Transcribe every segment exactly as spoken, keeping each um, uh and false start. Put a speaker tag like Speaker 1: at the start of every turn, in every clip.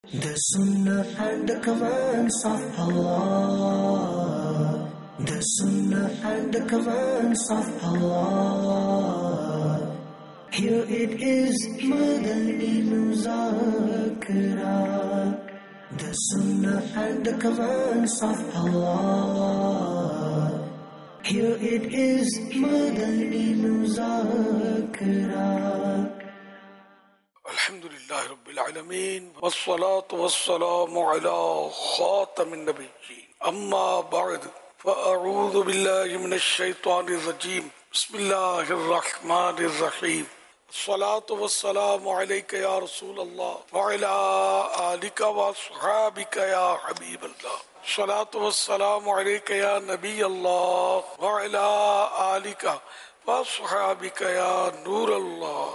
Speaker 1: The Sunnah and the commands of Allah. The Sunnah and the commands of Allah. Here it is, Madani Muzakara. The Sunnah and the commands of Allah. Here it is, Madani Muzakara.
Speaker 2: الحمدللہ رب العالمین والصلاة والسلام على خاتم النبیین اما بعد فاعوذ باللہ من الشیطان الرجیم بسم اللہ الرحمن الرحیم الصلاة والسلام علیک یا رسول اللہ وعلى آلک واصحابک یا حبیب اللہ الصلاة والسلام علیک یا نبی اللہ وعلى آلک واصحابک یا نور اللہ۔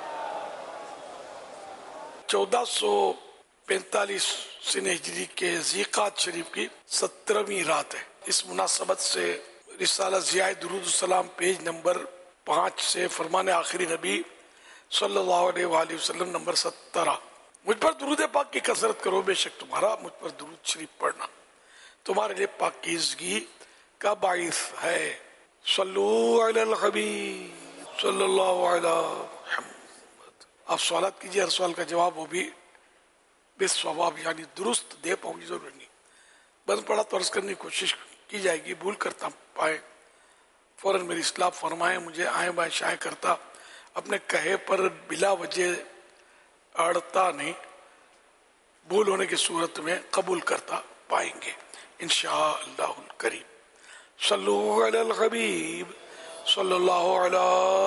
Speaker 2: چودہ سو پینتالیس سن ہجری کے ذیقات شریف کی سترہویں رات ہے۔ اس مناسبت سے رسالہ ضیاء درود السلام پیج نمبر پانچ سے فرمان آخری نبی صلی اللہ علیہ وآلہ وسلم نمبر سترہ۔ مجھ پر درود پاک کی کثرت کرو، بے شک تمہارا مجھ پر درود شریف پڑھنا تمہارے لیے پاکیزگی کا باعث ہے۔ صلو علی الحبیب صلی اللہ علیہ وسلم۔ آپ سوالات کیجئے، ہر سوال کا جواب وہ بھی بے ثواب یعنی درست دے پاؤں گی، ضرور نہیں۔ بند پڑا تو عرض کرنے کی کوشش کی جائے گی، بھول کرتا پائے فوراً میری اصلاح فرمائیں، مجھے آئیں بائیں شائع کرتا اپنے کہے پر بلا وجہ اڑتا نہیں، بھول ہونے کی صورت میں قبول کرتا پائیں گے انشاءاللہ الکریم۔ صلو علی الحبیب صلی اللہ علی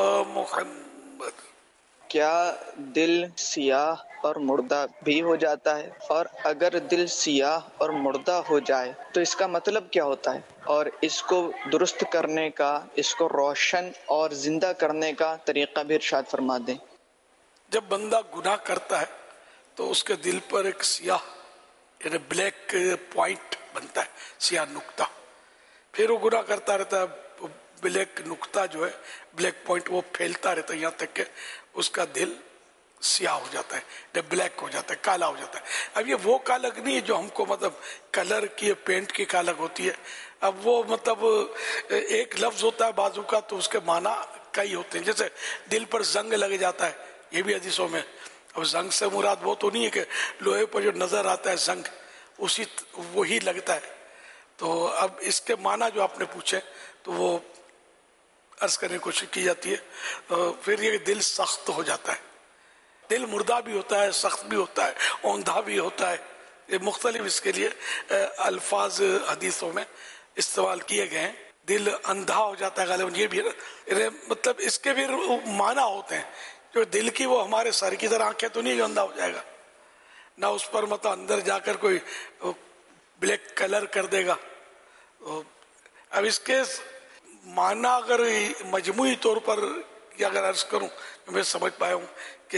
Speaker 2: محمد۔
Speaker 3: کیا دل سیاہ اور مردہ بھی ہو جاتا ہے؟ اور اگر دل سیاہ اور مردہ ہو جائے تو اس کا مطلب کیا ہوتا ہے؟ اور اس کو درست کرنے کا، اس کو روشن اور زندہ کرنے کا طریقہ بھی ارشاد فرما دیں۔
Speaker 2: جب بندہ گناہ کرتا ہے تو اس کے دل پر ایک سیاہ یعنی بلیک پوائنٹ بنتا ہے، سیاہ نقطہ، پھر وہ گناہ کرتا رہتا ہے، بلیک نقطہ جو ہے بلیک پوائنٹ وہ پھیلتا رہتا ہے یہاں تک کہ اس کا دل سیاہ ہو جاتا ہے، بلیک ہو جاتا ہے، کالا ہو جاتا ہے۔ اب یہ وہ کالک نہیں ہے جو ہم کو مطلب کلر کی پینٹ کی کالک ہوتی ہے، اب وہ مطلب ایک لفظ ہوتا ہے بازو کا تو اس کے معنی کئی ہوتے ہیں، جیسے دل پر زنگ لگ جاتا ہے، یہ بھی حدیثوں میں۔ اب زنگ سے مراد وہ تو نہیں ہے کہ لوہے پر جو نظر آتا ہے زنگ اسی وہی لگتا ہے، تو اب اس کے معنی جو آپ نے پوچھے تو وہ عرض کرنے کی کوشش کی جاتی ہے۔ پھر یہ دل سخت ہو جاتا ہے، دل مردہ بھی ہوتا ہے، سخت بھی ہوتا ہے، اوندھا بھی ہوتا ہے، یہ مختلف اس کے لیے الفاظ حدیثوں میں استعمال کیے گئے ہیں۔ دل اندھا ہو جاتا ہے غالباً، یہ بھی مطلب اس کے بھی معنی ہوتے ہیں، جو دل کی وہ ہمارے سر کی طرح آنکھیں تو نہیں جو اندھا ہو جائے گا، نہ اس پر مطلب اندر جا کر کوئی بلیک کلر کر دے گا۔ اب اس کے معنی اگر مجموعی طور پر یا اگر عرض کروں میں سمجھ پایا ہوں کہ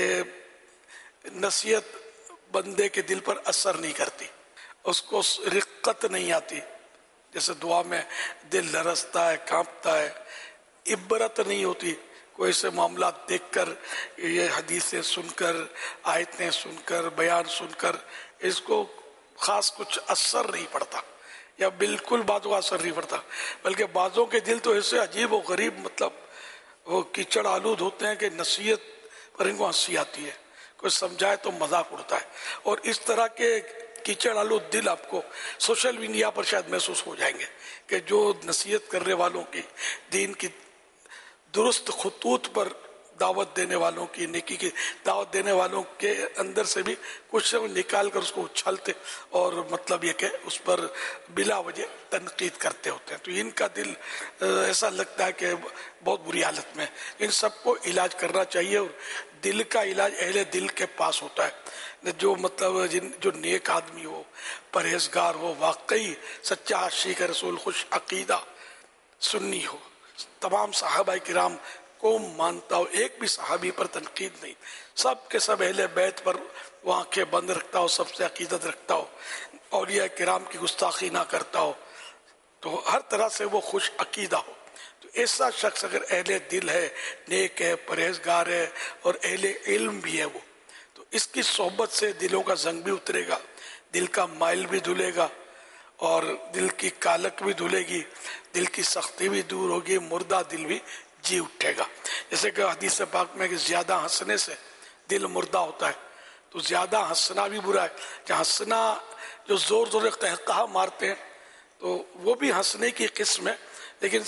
Speaker 2: نصیحت بندے کے دل پر اثر نہیں کرتی، اس کو رقت نہیں آتی، جیسے دعا میں دل لرزتا ہے، کانپتا ہے، عبرت نہیں ہوتی، کوئی سے معاملات دیکھ کر، یہ حدیثیں سن کر، آیتیں سن کر، بیان سن کر اس کو خاص کچھ اثر نہیں پڑتا، یا بالکل بعضوں کا اثر نہیں پڑتا، بلکہ بعضوں کے دل تو ایسے عجیب و غریب مطلب وہ کیچڑ آلود ہوتے ہیں کہ نصیحت پر ان کو ہنسی آتی ہے، کوئی سمجھائے تو مذاق اڑتا ہے۔ اور اس طرح کے کیچڑ آلود دل آپ کو سوشل میڈیا پر شاید محسوس ہو جائیں گے کہ جو نصیحت کرنے والوں کی، دین کی درست خطوط پر دعوت دینے والوں کی، نیکی کی دعوت دینے والوں کے اندر سے بھی کچھ نکال کر اس کو اچھالتے اور مطلب یہ کہ اس پر بلا وجہ تنقید کرتے ہوتے ہیں، تو ان کا دل ایسا لگتا ہے کہ بہت بری حالت میں۔ ان سب کو علاج کرنا چاہیے، اور دل کا علاج اہل دل کے پاس ہوتا ہے، جو مطلب جن جو نیک آدمی ہو، پرہیزگار ہو، واقعی سچا عاشق رسول، خوش عقیدہ سنی ہو، تمام صحابہ کرام کو مانتا ہو، ایک بھی صحابی پر تنقید نہیں، سب کے سب اہل بیت پر وہ آنکھیں بند رکھتا ہو، سب سے عقیدت رکھتا ہو، اولیاء کرام کی گستاخی نہ کرتا ہو، تو ہر طرح سے وہ خوش عقیدہ ہو، تو ایسا شخص اگر اہل دل ہے، نیک ہے، پرہیزگار ہے اور اہل علم بھی ہے وہ، تو اس کی صحبت سے دلوں کا زنگ بھی اترے گا، دل کا مائل بھی دھلے گا، اور دل کی کالک بھی دھلے گی، دل کی سختی بھی دور ہوگی، مردہ دل بھی جی اٹھے گا. جیسے کہ حدیث پاک میں کہ زیادہ ہنسنے سے دل مردہ ہوتا ہے، تو زیادہ ہنسنا بھی برا ہے. کہ ہنسنا جو زور زور قہقہا مارتے ہیں تو وہ بھی ہنسنے کی قسم ہے، لیکن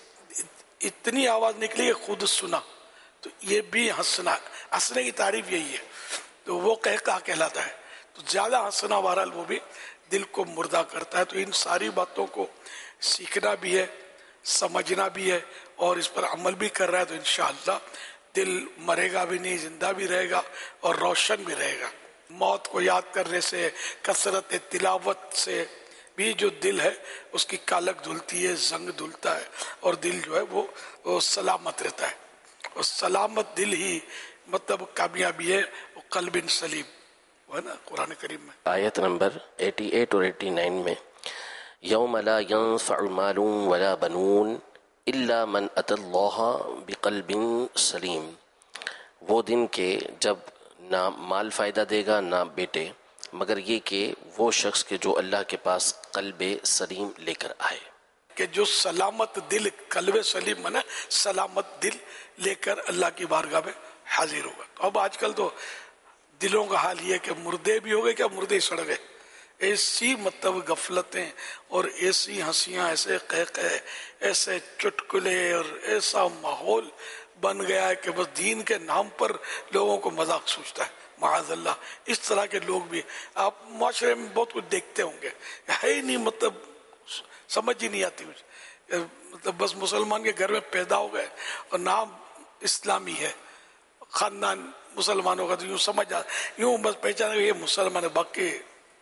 Speaker 2: اتنی آواز نکلی کہ خود سنا تو یہ بھی ہنسنا، ہنسنے کی تعریف یہی ہے، تو وہ قہقہا کہلاتا ہے. تو زیادہ ہنسنا بہرحال وہ بھی دل کو مردہ کرتا ہے. تو ان ساری باتوں کو سیکھنا بھی ہے، سمجھنا بھی ہے، اور اس پر عمل بھی کر رہا ہے تو انشاءاللہ دل مرے گا بھی نہیں، زندہ بھی رہے گا اور روشن بھی رہے گا. موت کو یاد کرنے سے، کثرت تلاوت سے بھی جو دل ہے اس کی کالک دھلتی ہے، زنگ دھلتا ہے، اور دل جو ہے وہ, وہ سلامت رہتا ہے. اور سلامت دل ہی مطلب کامیابی ہے، وہ قلب سلیم ہے نا قرآن کریم میں.
Speaker 4: آیت نمبر اٹھاسی اور نناسی میں یوم لا ينفع مال ولا بنون الا من اتى الله بقلب سلیم، وہ دن کے جب نہ مال فائدہ دے گا نہ بیٹے، مگر یہ کہ وہ شخص کے جو اللہ کے پاس قلب سلیم لے کر آئے.
Speaker 2: کہ جو سلامت دل، قلب سلیم منا سلامت دل لے کر اللہ کی بارگاہ میں حاضر ہوگا. تو اب آج کل تو دلوں کا حال یہ کہ مردے بھی ہو گئے، کیا مردے ہی سڑ گئے. ایسی مطلب غفلتیں اور ایسی ہنسیاں، ایسے قہقہے، ایسے چٹکلے اور ایسا ماحول بن گیا ہے کہ بس دین کے نام پر لوگوں کو مذاق سوچتا ہے. معاذ اللہ اس طرح کے لوگ بھی آپ معاشرے میں بہت کچھ دیکھتے ہوں گے. ہے ہی نہیں، مطلب سمجھ ہی نہیں آتی مجھے، مطلب بس مسلمان کے گھر میں پیدا ہو گئے اور نام اسلامی ہے، خاندان مسلمانوں کا، تو یوں سمجھ آ یوں بس پہچانا کہ یہ مسلمان ہے. باقی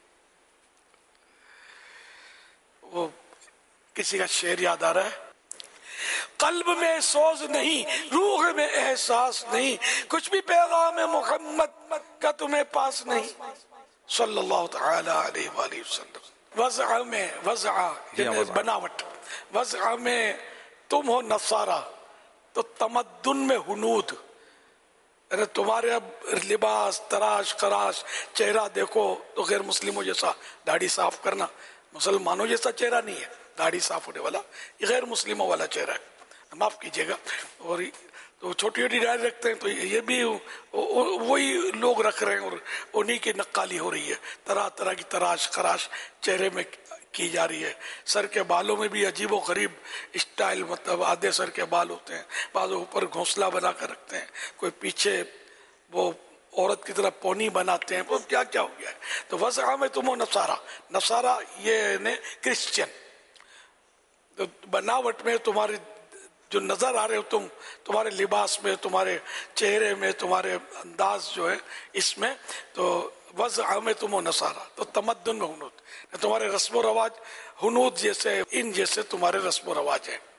Speaker 2: وہ کسی کا شعر یاد آ رہا ہے، قلب میں سوز نہیں، روح میں احساس نہیں، کچھ بھی پیغام محمد کا تمہیں پاس نہیں، صلی اللہ تعالی علیہ وآلہ وسلم. وضع میں، وضع یعنی بناوٹ، وضع میں تم ہو نصارہ تو تمدن میں ہنود، یعنی تمہارے اب لباس تراش خراش، چہرہ دیکھو تو غیر مسلموں جیسا داڑھی صاف کرنا، مسلمانوں جیسا چہرہ نہیں ہے داڑھی صاف ہونے والا، یہ غیر مسلموں والا چہرہ ہے، معاف کیجیے گا. اور تو چھوٹی چھوٹی داڑھی رکھتے ہیں تو یہ بھی وہی لوگ رکھ رہے ہیں، اور انہی کی نقالی ہو رہی ہے، طرح طرح کی تراش خراش چہرے میں کی جا رہی ہے. سر کے بالوں میں بھی عجیب و غریب اسٹائل، مطلب آدھے سر کے بال ہوتے ہیں، بعض اوپر گھونسلہ بنا کر رکھتے ہیں، کوئی پیچھے وہ عورت کی طرح پونی بناتے ہیں، وہ کیا کیا ہو گیا ہے. تو وضع میں تم ہو نصارہ، نصارہ یہ نے کرسچن، تو بناوٹ میں تمہاری جو نظر آ رہے ہو تم، تمہارے لباس میں، تمہارے چہرے میں، تمہارے انداز جو ہے اس میں، تو وضع میں تم ہو نصارہ تو تمدن میں ہنود، تمہارے رسم و رواج ہنود جیسے، ان جیسے تمہارے رسم و رواج ہیں.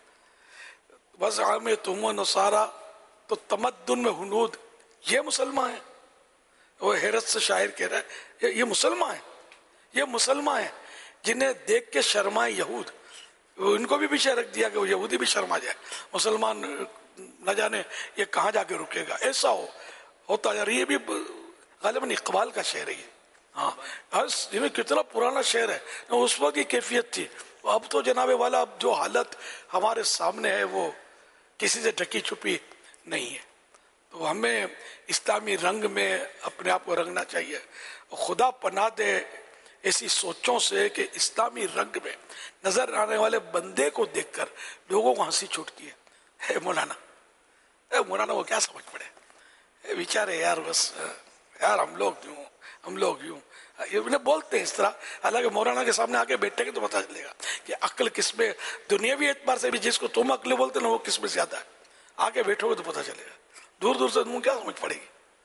Speaker 2: وضع میں تم ہو نصارہ تو تمدن میں ہنود، یہ مسلمان ہیں. وہ حیرت سے شاعر کہہ رہا ہے یہ مسلمان ہیں، یہ مسلمان ہیں جنہیں دیکھ کے شرمائے یہود. ان کو بھی پیچھے رکھ دیا کہ وہ یہودی بھی شرما جائے، مسلمان نہ جانے یہ کہاں جا کے رکے گا. ایسا ہو ہوتا جا رہا ہے. یہ بھی غالباً اقبال کا شعر ہے یہ. ہاں کتنا پرانا شعر ہے، اس وقت کی کیفیت تھی. اب تو جناب والا اب جو حالت ہمارے سامنے ہے وہ کسی سے ڈھکی چھپی نہیں ہے. تو ہمیں اسلامی رنگ میں اپنے آپ کو رنگنا چاہیے. خدا پناہ دے ایسی سوچوں سے کہ اسلامی رنگ میں نظر آنے والے بندے کو دیکھ کر لوگوں کو ہنسی چھوٹتی ہے. اے مولانا، اے مولانا وہ کیا سمجھ پڑے، اے بیچارے یار، بس یار ہم لوگ یوں، ہم لوگ یوں، یہ بولتے ہیں اس طرح. حالانکہ مولانا کے سامنے آگے بیٹھے گے تو پتہ چلے گا کہ عقل کس میں، دنیاوی اعتبار سے بھی جس کو تم عقل بولتے نا وہ کس میں زیادہ ہے. آگے بیٹھو گے تو پتہ چلے گا. دور دور سے تم کیا سمجھ پڑے گی.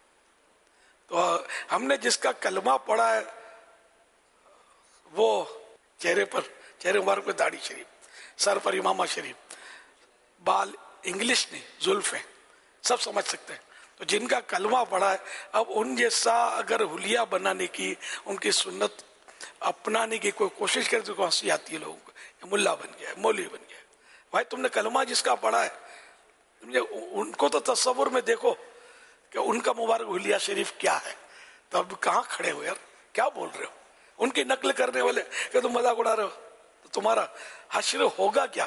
Speaker 2: تو ہم نے جس کا کلمہ پڑھا ہے وہ چہرے پر، چہرے مبارک پہ داڑھی شریف، سر پر امامہ شریف، بال انگلش نہیں زلفیں، سب سمجھ سکتے ہیں. تو جن کا کلمہ پڑھا ہے اب ان جیسا اگر حلیہ بنانے کی، ان کی سنت اپنانے کی کوئی کوشش کرے تو ہنسی آتی ہے لوگوں کو. ملا بن گیا ہے، مولوی بن گیا ہے. بھائی تم نے کلمہ جس کا پڑھا ہے ان کو تو تصور میں دیکھو کہ ان کا مبارک حلیہ شریف کیا ہے. تب کہاں کھڑے ہو یار, کیا بول رہے ہو؟ ان کی نقل کرنے والے کہ تم مذاق اڑا رہے ہو, تو تمہارا حشر ہوگا کیا؟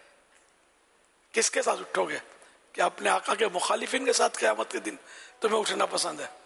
Speaker 2: کس کے ساتھ اٹھو گے؟ کیا اپنے آقا کے مخالفین کے ساتھ قیامت کے دن تمہیں اٹھنا پسند ہے؟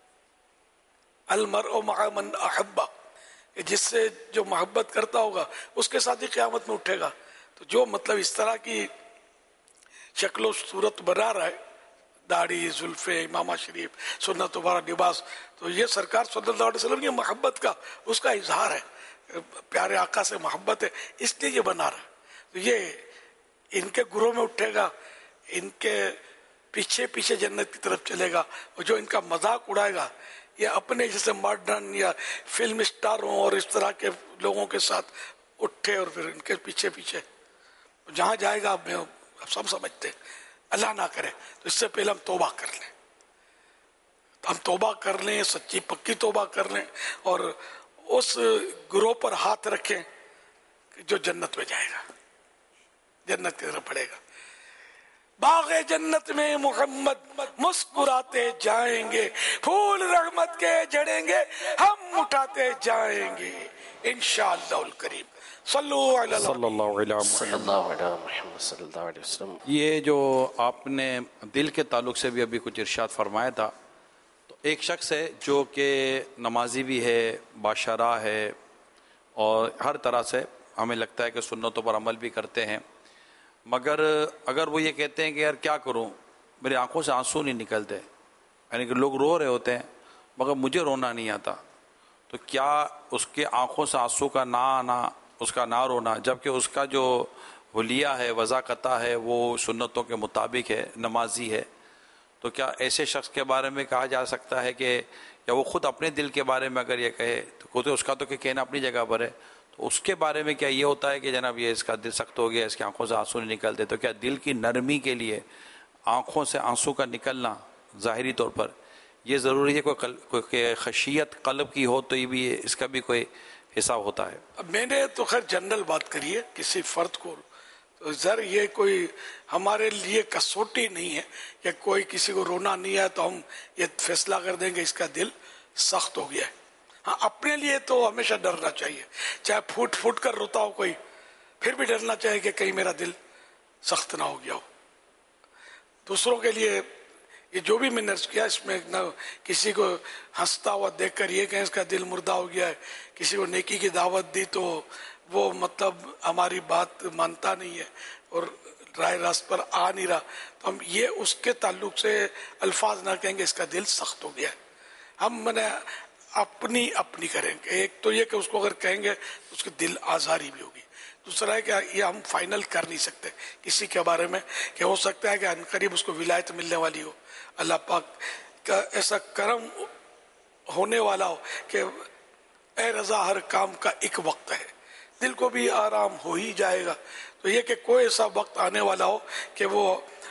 Speaker 2: المرء مع من احبہ, جس سے جو محبت کرتا ہوگا اس کے ساتھ ہی قیامت میں اٹھے گا. تو جو مطلب اس طرح کی شکل و صورت بنا رہا ہے, داڑھی, زلفے, امامہ شریف, سنت وبارہ لباس, تو یہ سرکار صلی اللہ علیہ وسلم کی محبت کا اس کا اظہار ہے, پیارے آقا سے محبت ہے, اس لیے یہ بنا رہا ہے. تو یہ ان کے گروہ میں اٹھے گا, ان کے پیچھے پیچھے جنت کی طرف چلے گا, اور جو ان کا مذاق اڑائے گا یہ اپنے جیسے ماڈرن یا فلم اسٹاروں اور اس طرح کے لوگوں کے ساتھ اٹھے اور پھر ان کے پیچھے پیچھے جہاں جائے گا اب سب سمجھتے ہیں. اللہ نہ کرے تو اس سے پہلے ہم توبہ کر لیں, تو ہم توبہ کر لیں, سچی پکی توبہ کر لیں, اور اس گروہ پر ہاتھ رکھیں جو جنت میں جائے گا, جنت کی طرف بڑھے گا. باغ جنت میں محمد مسکراتے جائیں گے, پھول رحمت کے جھڑیں گے, ہم اٹھاتے جائیں گے انشاءاللہ الکریم. صلو علی
Speaker 5: صلی اللہ علیہ
Speaker 4: صلی اللہ علیہ محمد صلی اللہ علیہ وسلم.
Speaker 5: یہ جو آپ نے دل کے تعلق سے بھی ابھی کچھ ارشاد فرمایا تھا, تو ایک شخص ہے جو کہ نمازی بھی ہے, باشرا ہے, اور ہر طرح سے ہمیں لگتا ہے کہ سنتوں پر عمل بھی کرتے ہیں, مگر اگر وہ یہ کہتے ہیں کہ یار کیا کروں, میری آنکھوں سے آنسو نہیں نکلتے, یعنی کہ لوگ رو رہے ہوتے ہیں مگر مجھے رونا نہیں آتا, تو کیا اس کے آنکھوں سے آنسو کا نہ آنا, اس کا نہ رونا, جبکہ اس کا جو حلیہ ہے, وضاقتہ ہے, وہ سنتوں کے مطابق ہے, نمازی ہے, تو کیا ایسے شخص کے بارے میں کہا جا سکتا ہے کہ, یا وہ خود اپنے دل کے بارے میں اگر یہ کہے تو اس کا تو کہ کہنا اپنی جگہ پر ہے, تو اس کے بارے میں کیا یہ ہوتا ہے کہ جناب یہ اس کا دل سخت ہو گیا, اس کی آنکھوں سے آنسو نہیں نکلتے, تو کیا دل کی نرمی کے لیے آنکھوں سے آنسو کا نکلنا ظاہری طور پر یہ ضروری ہے؟ کوئی کوئی خشیت قلب کی ہو تو یہ بھی اس کا بھی کوئی حساب ہوتا ہے؟
Speaker 2: اب میں نے تو خیر جنرل بات کری ہے, کسی فرد کو, تو ذر یہ کوئی ہمارے لیے کسوٹی نہیں ہے کہ کوئی کسی کو رونا نہیں ہے تو ہم یہ فیصلہ کر دیں گے اس کا دل سخت ہو گیا ہے. ہاں اپنے لیے تو ہمیشہ ڈرنا چاہیے, چاہے پھوٹ پھوٹ کر روتا ہو کوئی, پھر بھی ڈرنا چاہیے کہ کہیں میرا دل سخت نہ ہو گیا ہو. دوسروں کے لیے یہ جو بھی میں نے عرض کیا, اس میں نہ کسی کو ہنستا ہوا دیکھ کر یہ کہ اس کا دل مردہ ہو گیا ہے, کسی کو نیکی کی دعوت دی تو وہ مطلب ہماری بات مانتا نہیں ہے اور رائے راست پر آ نہیں رہا, تو ہم یہ اس کے تعلق سے الفاظ نہ کہیں گے اس کا دل سخت ہو گیا ہے. ہم میں نے اپنی اپنی کریں گے. ایک تو یہ کہ اس کو اگر کہیں گے تو اس کے دل آزاری بھی ہوگی. دوسرا ہے کہ یہ ہم فائنل کر نہیں سکتے کسی کے بارے میں کہ ہو سکتا ہے کہ ان قریب اس کو ولایت ملنے والی ہو, اللہ پاک کا ایسا کرم ہونے والا ہو کہ اے رضا ہر کام کا ایک وقت ہے, دل کو بھی آرام ہو ہی جائے گا. تو یہ کہ کوئی ایسا وقت آنے والا ہو کہ وہ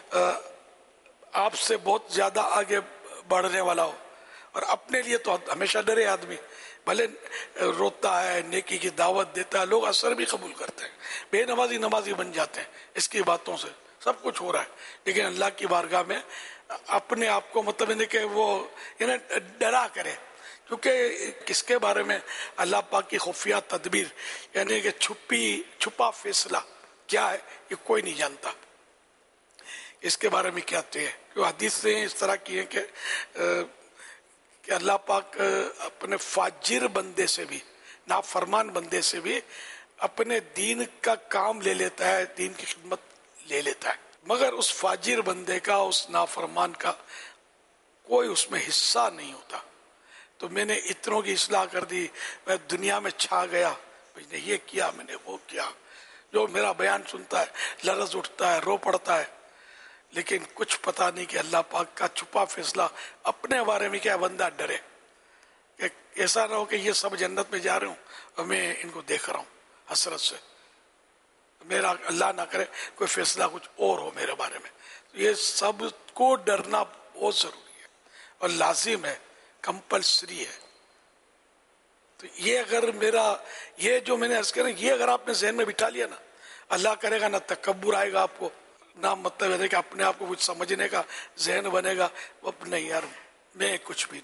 Speaker 2: آپ سے بہت زیادہ آگے بڑھنے والا ہو, اور اپنے لیے تو ہمیشہ ڈرے آدمی, بھلے روتا ہے, نیکی کی دعوت دیتا ہے, لوگ اثر بھی قبول کرتے ہیں, بے نمازی نمازی بن جاتے ہیں اس کی باتوں سے, سب کچھ ہو رہا ہے, لیکن اللہ کی بارگاہ میں اپنے آپ کو مطلب نہیں کہ وہ انہیں ڈرا کرے, کیونکہ کس کے بارے میں اللہ پاک کی خفیہ تدبیر یعنی کہ چھپی چھپا فیصلہ کیا ہے یہ کوئی نہیں جانتا. اس کے بارے میں کیا ہے کہ حدیث سے اس طرح کی ہے کہ کہ اللہ پاک اپنے فاجر بندے سے بھی, نافرمان بندے سے بھی اپنے دین کا کام لے لیتا ہے, دین کی خدمت لے لیتا ہے, مگر اس فاجر بندے کا, اس نافرمان کا کوئی اس میں حصہ نہیں ہوتا. تو میں نے اتنوں کی اصلاح کر دی, میں دنیا میں چھا گیا, میں نے یہ کیا, میں نے وہ کیا, جو میرا بیان سنتا ہے لرز اٹھتا ہے, رو پڑتا ہے, لیکن کچھ پتا نہیں کہ اللہ پاک کا چھپا فیصلہ اپنے بارے میں کیا بندہ ڈرے کہ ایسا نہ ہو کہ یہ سب جنت میں جا رہے ہوں اور میں ان کو دیکھ رہا ہوں حسرت سے, میرا اللہ نہ کرے کوئی فیصلہ کچھ اور ہو میرے بارے میں. تو یہ سب کو ڈرنا بہت ضروری ہے اور لازم ہے, کمپلسری ہے. تو یہ اگر میرا یہ جو میں نے عرض کیا یہ اگر آپ نے ذہن میں بٹھا لیا نا, اللہ کرے گا نہ تکبر آئے گا آپ کو, نہ مطلب ہے کہ اپنے آپ کو کچھ سمجھنے کا ذہن بنے گا, وہ نہیں یار میں کچھ بھی نہیں,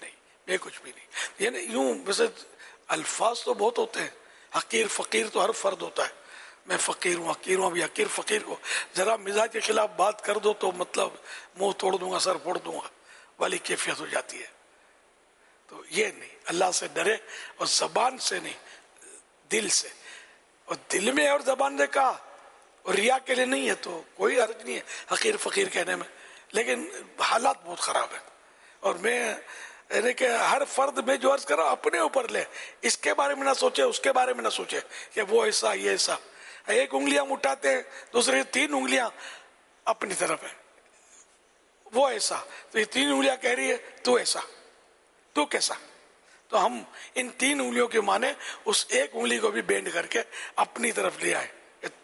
Speaker 2: یہ کچھ بھی نہیں. یعنی یوں ویسے الفاظ تو بہت ہوتے ہیں. حقیر فقیر تو ہر فرد ہوتا ہے. میں فقیر ہوں حقیر ہوں. ابھی حقیر فقیر کو ذرا مزاج کے خلاف بات کر دو تو مطلب منہ توڑ دوں گا سر پھوڑ دوں گا والی کیفیت ہو جاتی ہے. تو یہ نہیں, اللہ سے ڈرے اور زبان سے نہیں دل سے. اور دل میں اور زبان نے کہا اور ریا کے لیے نہیں ہے تو کوئی حرج نہیں ہے حقیر فقیر کہنے میں, لیکن حالات بہت خراب ہیں. اور میں یعنی کہ ہر فرد میں جو عرض کر رہا ہوں اپنے اوپر لے, اس کے بارے میں نہ سوچے اس کے بارے میں نہ سوچے کہ وہ ایسا یہ ایسا. ایک انگلیاں اٹھاتے ہیں دوسری تین انگلیاں اپنی طرف ہے, وہ ایسا تو یہ تین انگلیاں کہہ رہی ہے تو ایسا تو کیسا. تو ہم ان تین انگلیوں کے معنی اس ایک انگلی کو بھی بینڈ کر کے اپنی طرف لے آئے.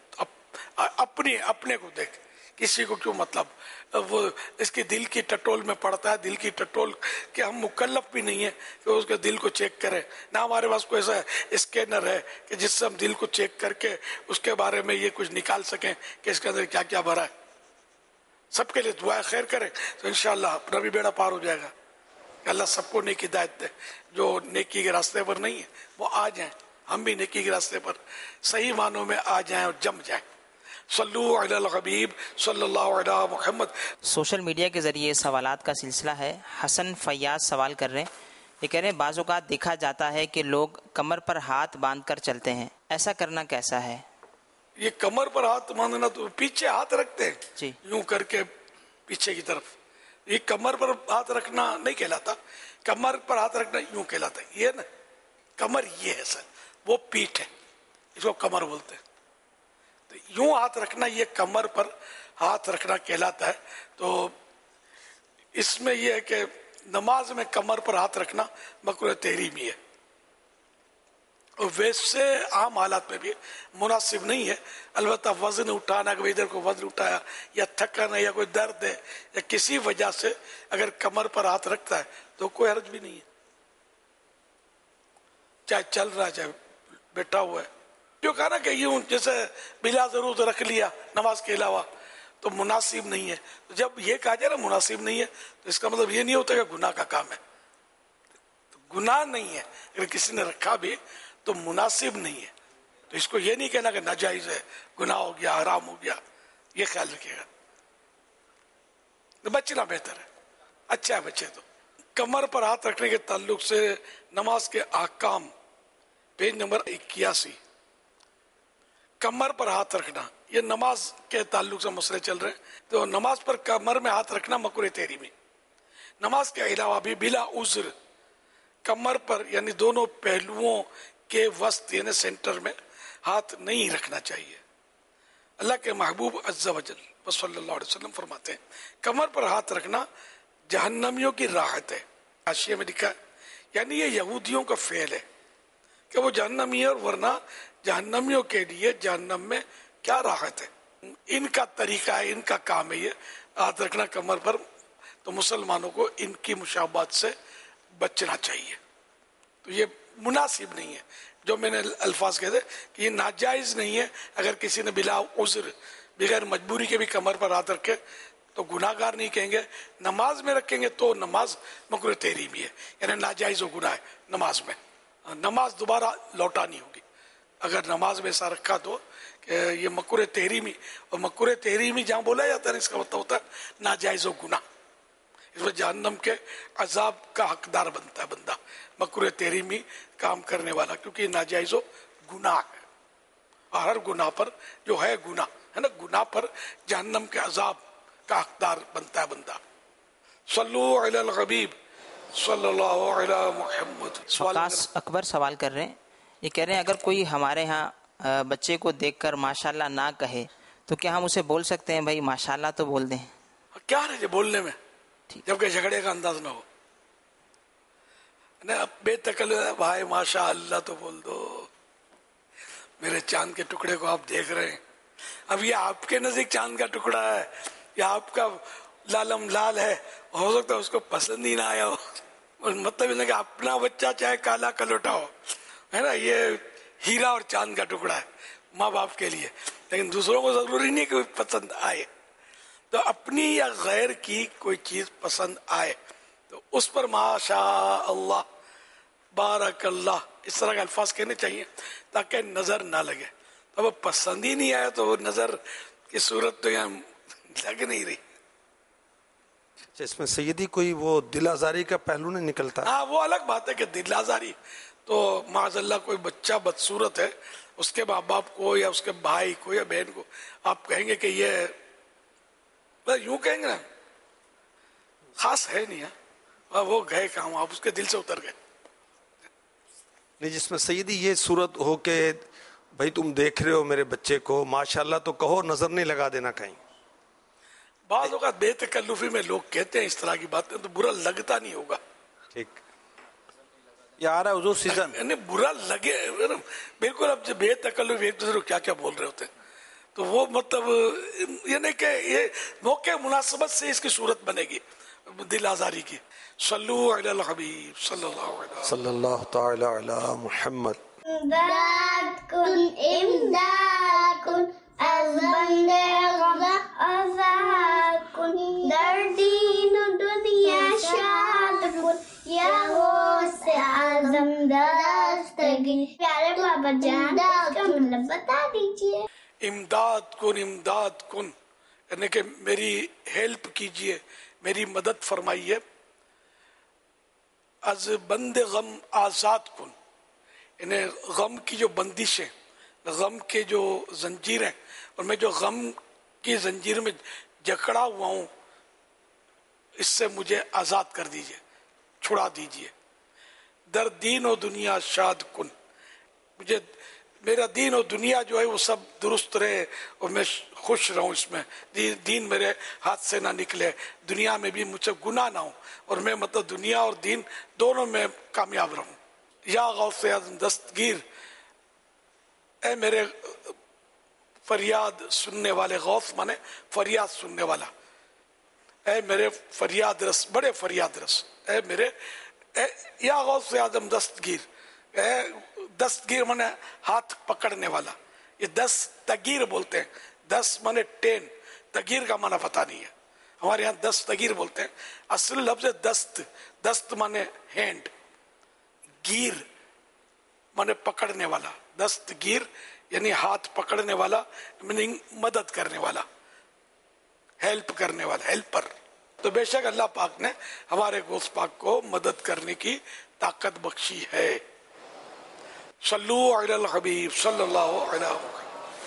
Speaker 2: اپنی اپنے کو دیکھ, کسی کو کیوں مطلب وہ اس کی دل کی ٹٹول میں پڑتا ہے. دل کی ٹٹول کہ ہم مکلف بھی نہیں ہے کہ اس کے دل کو چیک کریں, نہ ہمارے پاس کوئی ایسا اسکینر ہے کہ جس سے ہم دل کو چیک کر کے اس کے بارے میں یہ کچھ نکال سکیں کہ اس کے اندر کیا کیا بھرا ہے. سب کے لیے دعا خیر کریں تو انشاءاللہ اپنا بھی بیڑا پار ہو جائے گا. کہ اللہ سب کو نیکی ہدایت دے. جو نیکی کے راستے پر نہیں ہے وہ آ جائیں, ہم بھی نیکی کے راستے پر صحیح معنوں میں آ جائیں اور جم جائیں. صلو علی الحبیب صلی اللہ علی محمد.
Speaker 6: سوشل میڈیا کے ذریعے سوالات کا سلسلہ ہے. حسن فیاض سوال کر رہے ہیں, یہ کہہ رہے ہیں بعض اوقات دیکھا جاتا ہے کہ لوگ کمر پر ہاتھ باندھ کر چلتے ہیں, ایسا کرنا کیسا ہے؟ یہ
Speaker 2: کمر پر ہاتھ باندھنا تو پیچھے ہاتھ رکھتے ہیں
Speaker 6: جی
Speaker 2: یوں کر کے پیچھے کی طرف. یہ کمر پر ہاتھ رکھنا نہیں کہلاتا, کمر پر ہاتھ رکھنا یوں کہلاتا ہے. یہ نا کمر یہ ہے سر, وہ پیٹھ ہے, اس کو کمر بولتے ہیں. تو یوں ہاتھ رکھنا یہ کمر پر ہاتھ رکھنا کہلاتا ہے. تو اس میں یہ ہے کہ نماز میں کمر پر ہاتھ رکھنا مکروہ تحریمی ہے, اور ویسے عام حالات میں بھی مناسب نہیں ہے. البتہ وزن اٹھانا, کہ ادھر کو وزن اٹھایا یا تھکن ہے یا کوئی درد ہے یا کسی وجہ سے اگر کمر پر ہاتھ رکھتا ہے تو کوئی حرج بھی نہیں ہے, چاہے چل رہا ہے چاہے بیٹھا ہوا ہے. جو کہا نا کہ یوں جیسے بلا ضرورت رکھ لیا نماز کے علاوہ تو مناسب نہیں ہے. تو جب یہ کہا جائے نا مناسب نہیں ہے تو اس کا مطلب یہ نہیں ہوتا کہ گناہ کا کام ہے. تو گناہ نہیں ہے, اگر کسی نے رکھا بھی تو مناسب نہیں ہے. تو اس کو یہ نہیں کہنا کہ ناجائز ہے, گناہ ہو گیا, حرام ہو گیا, یہ خیال رکھے گا. بچنا بہتر ہے, اچھا ہے بچے. تو کمر پر ہاتھ رکھنے کے تعلق سے نماز کے احکام پیج نمبر اکیاسی. کمر پر ہاتھ رکھنا, یہ نماز کے تعلق سے مسئلے چل رہے ہیں. تو نماز پر کمر میں ہاتھ رکھنا مکروہ تحریمی. نماز کے علاوہ بھی بلا عذر کمر پر یعنی دونوں پہلوؤں کے وسط یعنی سینٹر میں ہاتھ نہیں رکھنا چاہیے. اللہ کے محبوب عز و جل صلی اللہ علیہ وسلم فرماتے ہیں کمر پر ہاتھ رکھنا جہنمیوں کی راحت ہے. حاشیے میں لکھا ہے یعنی یہ یہودیوں کا فعل ہے کہ وہ جہنمی ہے, اور ورنہ جہنمیوں کے لیے جہنم میں کیا راحت ہے. ان کا طریقہ ہے, ان کا کام ہے یہ ہاتھ رکھنا کمر پر. تو مسلمانوں کو ان کی مشابہت سے بچنا چاہیے. تو یہ مناسب نہیں ہے. جو میں نے الفاظ کہتے کہ یہ ناجائز نہیں ہے. اگر کسی نے بلا عذر بغیر مجبوری کے بھی کمر پر ہاتھ رکھے تو گناہ گار نہیں کہیں گے. نماز میں رکھیں گے تو نماز مکروہ تحریمی ہے, یعنی ناجائز و گناہ ہے نماز میں. نماز دوبارہ لوٹانی ہوگی. اگر نماز میں ایسا رکھا تو کہ یہ مکروہ تحریمی, اور مکروہ تحریمی جہاں بولا جاتا ہے اس کا مطلب ہوتا ہے ناجائز و گناہ. اس میں جہنم کے عذاب کا حقدار بنتا ہے بندہ, مکروہ تحریمی کام کرنے والا, کیونکہ یہ ناجائز و گناہ ہے. اور ہر گناہ پر جو ہے گناہ ہے نا, گناہ پر جہنم کے عذاب کا حقدار بنتا ہے بندہ. صلو علی الحبیب صلی اللہ علی محمد.
Speaker 6: وقاص اکبر سوال کر رہے ہیں, یہ کہہ رہے ہیں اگر کوئی ہمارے ہاں بچے کو دیکھ کر ماشاءاللہ نہ کہے تو کیا ہم اسے بول سکتے ہیں بھائی ماشاءاللہ تو بول دیں؟
Speaker 2: کیا رہے بولنے میں جبکہ جھگڑے کا انداز نہ ہو. بے تکلف بھائی ماشاء اللہ تو بول دو. میرے چاند کے ٹکڑے کو آپ دیکھ رہے ہیں, اب یہ آپ کے نزدیک چاند کا ٹکڑا ہے یا آپ کا لالم لال ہے, ہو سکتا ہے اس کو پسند ہی نہ آیا ہو. مطلب یہ کہ اپنا بچہ چاہے کالا کلوٹا ہو, ہے نا, یہ ہیرا اور چاند کا ٹکڑا ہے ماں باپ کے لیے, لیکن دوسروں کو ضروری نہیں کہ پسند آئے. تو اپنی یا غیر کی کوئی چیز پسند آئے تو اس پر ماشاء اللہ بارک اللہ اس طرح کے الفاظ کہنے چاہیے تاکہ نظر نہ لگے. اب وہ پسند ہی نہیں آیا تو وہ نظر کی صورت تو یہاں لگ نہیں رہی.
Speaker 7: اس میں سیدی کوئی وہ دل آزاری کا پہلو نہیں نکلتا؟
Speaker 2: ہاں وہ الگ بات ہے کہ دل آزاری تو معاذ اللہ کوئی بچہ بدصورت ہے اس کے ماں باپ کو یا اس کے بھائی کو یا بہن کو آپ کہیں گے کہ یہ بس یوں کہیں گے نا خاص ہے نہیں ہے وہ گئے کہاں آپ اس کے دل سے اتر گئے.
Speaker 7: نہیں جس میں سیدی یہ صورت ہو کہ بھائی تم دیکھ رہے ہو میرے بچے کو ماشاءاللہ تو کہو نظر نہیں لگا دینا کہیں.
Speaker 2: بعض اوقات بے تکلفی میں لوگ کہتے ہیں اس طرح کی باتیں تو برا لگتا نہیں ہوگا.
Speaker 7: ٹھیک
Speaker 5: یہ آ رہا ہے حضور سیزن
Speaker 2: یعنی برا لگے بالکل. اب بے تکلف ایک دوسرے کو کیا کیا بول رہے ہوتے ہیں تو وہ مطلب یعنی کہ یہ موقع مناسبت سے اس کی صورت بنے گی دل آزاری کی. صلو علی الحبیب صلی اللہ علیہ وسلم
Speaker 7: صلی اللہ تعالی علی محمد.
Speaker 8: امداد کن امداد کن از بندے غم آزاد کن در دین و دنیا شاد کن یا غوث اعظم دستگیر. پیارے بابا جان اس کا مطلب بتا دیجئے.
Speaker 2: امداد کن امداد کن یعنی کہ میری ہیلپ کیجئے میری مدد فرمائیے. از بند غم آزاد کن یعنی غم کی جو بندشیں غم کے جو زنجیریں اور میں جو غم کی زنجیر میں جکڑا ہوا ہوں اس سے مجھے آزاد کر دیجئے چھڑا دیجئے. در دین و دنیا شاد کن مجھے میرا دین و دنیا جو ہے وہ سب درست رہے اور میں خوش رہوں اس میں. دین میرے ہاتھ سے نہ نکلے دنیا میں بھی مجھ سے گناہ نہ ہو اور میں مطلب دنیا اور دین دونوں میں کامیاب رہوں. یا غوث اعظم دستگیر اے میرے فریاد سننے والے. غوث مانے فریاد سننے والا. اے میرے فریاد رس بڑے فریاد رس اے میرے اے یا غوث اعظم دستگیر اے دستگیر مانے ہاتھ پکڑنے والا. یہ دستگیر بولتے ہیں. دس مانے ٹین تگیر کا معنی پتہ نہیں ہے ہمارے یہاں دستگیر بولتے ہیں. اصل لفظ دست دست مانے ہینڈ گیر مانے پکڑنے والا. دستگیر یعنی ہاتھ پکڑنے والا میننگ مدد کرنے والا ہیلپ کرنے والا ہیلپر. تو بے شک اللہ پاک نے ہمارے غوث پاک کو مدد کرنے کی طاقت بخشی ہے. صلو علی الحبیب صلی اللہ علیہ وسلم.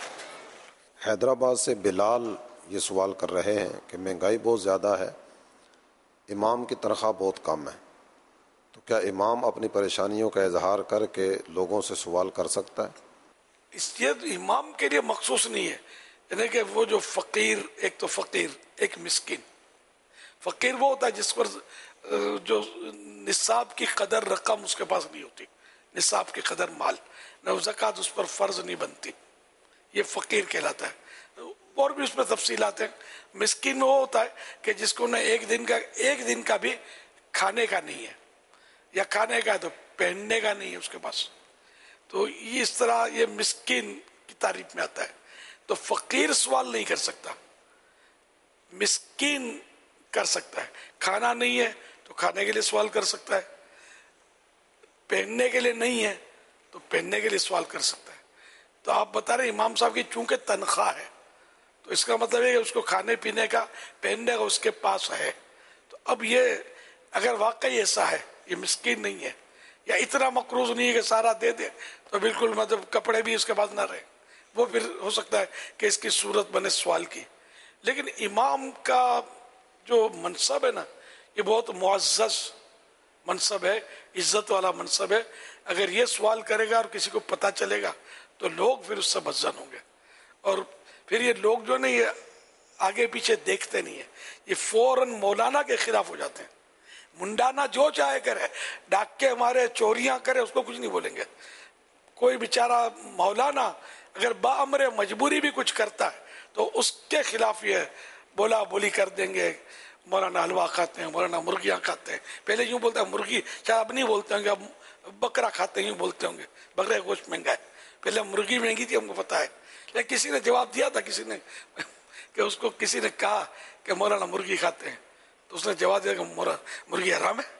Speaker 9: حیدرآباد سے بلال یہ سوال کر رہے ہیں کہ مہنگائی بہت زیادہ ہے امام کی تنخواہ بہت کم ہے تو کیا امام اپنی پریشانیوں کا اظہار کر کے لوگوں سے سوال کر سکتا ہے؟
Speaker 2: اس یہ امام کے لیے مخصوص نہیں ہے یعنی کہ وہ جو فقیر ایک تو فقیر ایک مسکین. فقیر وہ ہوتا ہے جس پر جو نصاب کی قدر رقم اس کے پاس نہیں ہوتی نصاب کی قدر مال نہ زکوٰۃ اس پر فرض نہیں بنتی یہ فقیر کہلاتا ہے. اور بھی اس میں تفصیلات ہیں. مسکین وہ ہوتا ہے کہ جس کو نہ ایک دن کا ایک دن کا بھی کھانے کا نہیں ہے یا کھانے کا ہے تو پہننے کا نہیں ہے اس کے پاس. تو یہ اس طرح یہ مسکین کی تعریف میں آتا ہے. تو فقیر سوال نہیں کر سکتا مسکین کر سکتا ہے. کھانا نہیں ہے تو کھانے کے لیے سوال کر سکتا ہے. پہننے کے لیے نہیں ہے تو پہننے کے لیے سوال کر سکتا ہے. تو آپ بتا رہے امام صاحب کی چونکہ تنخواہ ہے تو اس کا مطلب ہے کہ اس کو کھانے پینے کا پہننے کا اس کے پاس ہے. تو اب یہ اگر واقعی ایسا ہے یہ مسکین نہیں ہے یا اتنا مقروض نہیں ہے کہ سارا دے دے تو بالکل مطلب کپڑے بھی اس کے پاس نہ رہے وہ پھر ہو سکتا ہے کہ اس کی صورت بنے سوال کی. لیکن امام کا جو منصب ہے نا یہ بہت معزز منصب ہے عزت والا منصب ہے. اگر یہ سوال کرے گا اور کسی کو پتہ چلے گا تو لوگ پھر اس سے بدظن ہوں گے اور پھر یہ لوگ جو نہیں یہ آگے پیچھے دیکھتے نہیں ہیں یہ فوراً مولانا کے خلاف ہو جاتے ہیں. منڈانا جو چاہے کرے ڈاکے ہمارے چوریاں کرے اس کو کچھ نہیں بولیں گے. کوئی بیچارہ مولانا اگر بامر مجبوری بھی کچھ کرتا ہے تو اس کے خلاف یہ بولا بولی کر دیں گے. مولانا حلوہ کھاتے ہیں مولانا مرغیاں کھاتے ہیں. پہلے یوں بولتے ہیں مرغی شاید اب نہیں بولتے ہوں گے اب بکرا کھاتے ہیں یوں بولتے ہوں گے بکرے کا گوشت مہنگا ہے. پہلے مرغی مہنگی تھی ہم کو پتا ہے لیکن کسی نے جواب دیا تھا کسی نے کہ اس کو کسی نے کہا کہ مولانا مرغی کھاتے ہیں تو اس نے جواب دیا کہ مرغی حرام ہے.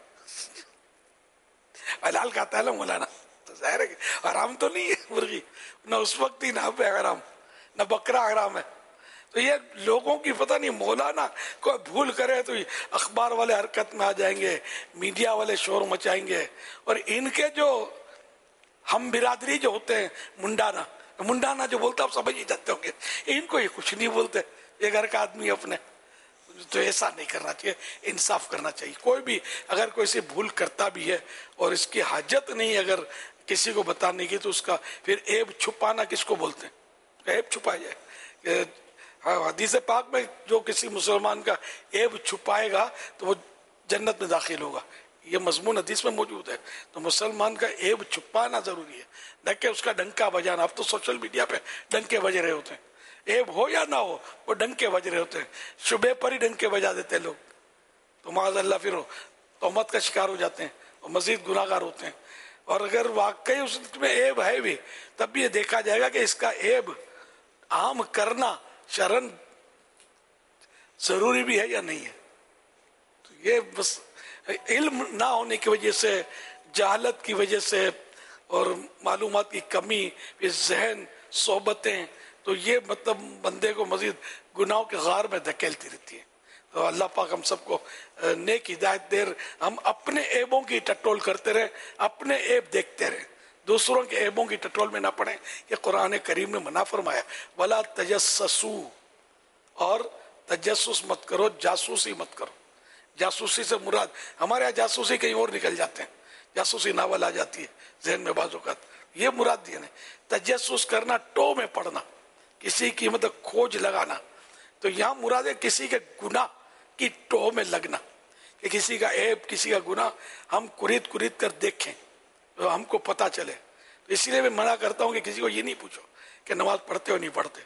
Speaker 2: حلال کہتا ہے نا مولانا, تو ظاہر ہے کہ حرام تو نہیں ہے مرغی, نہ اس وقت ہی نہ اب حرام, نہ بکرا حرام ہے. تو یہ لوگوں کی پتہ نہیں, مولانا کوئی بھول کرے تو اخبار والے حرکت میں آ جائیں گے, میڈیا والے شور مچائیں گے, اور ان کے جو ہم برادری جو ہوتے ہیں منڈانا منڈانا جو بولتا آپ سمجھ ہی جاتے ہوں گے, ان کو یہ کچھ نہیں بولتے, یہ گھر کا آدمی اپنے. تو ایسا نہیں کرنا چاہیے, انصاف کرنا چاہیے. کوئی بھی اگر کوئی سے بھول کرتا بھی ہے اور اس کی حاجت نہیں اگر کسی کو بتانے کی, تو اس کا پھر عیب چھپانا کس کو بولتے ہیں؟ عیب چھپایا جائے. حدیث پاک میں جو کسی مسلمان کا عیب چھپائے گا تو وہ جنت میں داخل ہوگا, یہ مضمون حدیث میں موجود ہے. تو مسلمان کا عیب چھپانا ضروری ہے, نہ کہ اس کا ڈنکا بجانا. اب تو سوشل میڈیا پہ ڈنکے بج رہے ہوتے ہیں, عیب ہو یا نہ ہو وہ ڈنکے بج رہے ہوتے ہیں, شبہ پر ہی ڈنکے بجا دیتے ہیں لوگ, تو معاذ اللہ پھر تہمت کا شکار ہو جاتے ہیں اور مزید گناہ گار ہوتے ہیں. اور اگر واقعی اس میں عیب ہے بھی, تب بھی یہ دیکھا جائے گا کہ اس کا عیب عام کرنا شرعاً ضروری بھی ہے یا نہیں ہے. تو یہ بس علم نہ ہونے کی وجہ سے, جہالت کی وجہ سے, اور معلومات کی کمی, پھر ذہن, صحبتیں, تو یہ مطلب بندے کو مزید گناہوں کے غار میں دھکیلتی رہتی ہے. تو اللہ پاک ہم سب کو نیک ہدایت دے. ہم اپنے عیبوں کی ٹٹول کرتے رہیں, اپنے عیب دیکھتے رہیں, دوسروں کے عیبوں کی ٹٹول میں نہ پڑیں. یہ قرآن کریم نے منع فرمایا, ولا تجسسوا, اور تجسس مت کرو, جاسوسی مت کرو. جاسوسی سے مراد ہمارے یہاں جاسوسی کہیں اور نکل جاتے ہیں, جاسوسی ناول آ جاتی ہے ذہن میں بعض اوقات, یہ مراد دیا نہیں. تجسس کرنا, ٹو میں پڑنا, کسی کی مطلب کھوج لگانا. تو یہاں مراد ہے کسی کے گناہ کی ٹو میں لگنا, کہ کسی کا عیب, کسی کا گناہ ہم کرید کرید کر دیکھیں تو ہم کو پتہ چلے. تو اسی لیے میں منع کرتا ہوں کہ کسی کو یہ نہیں پوچھو کہ نماز پڑھتے ہو نہیں پڑھتے.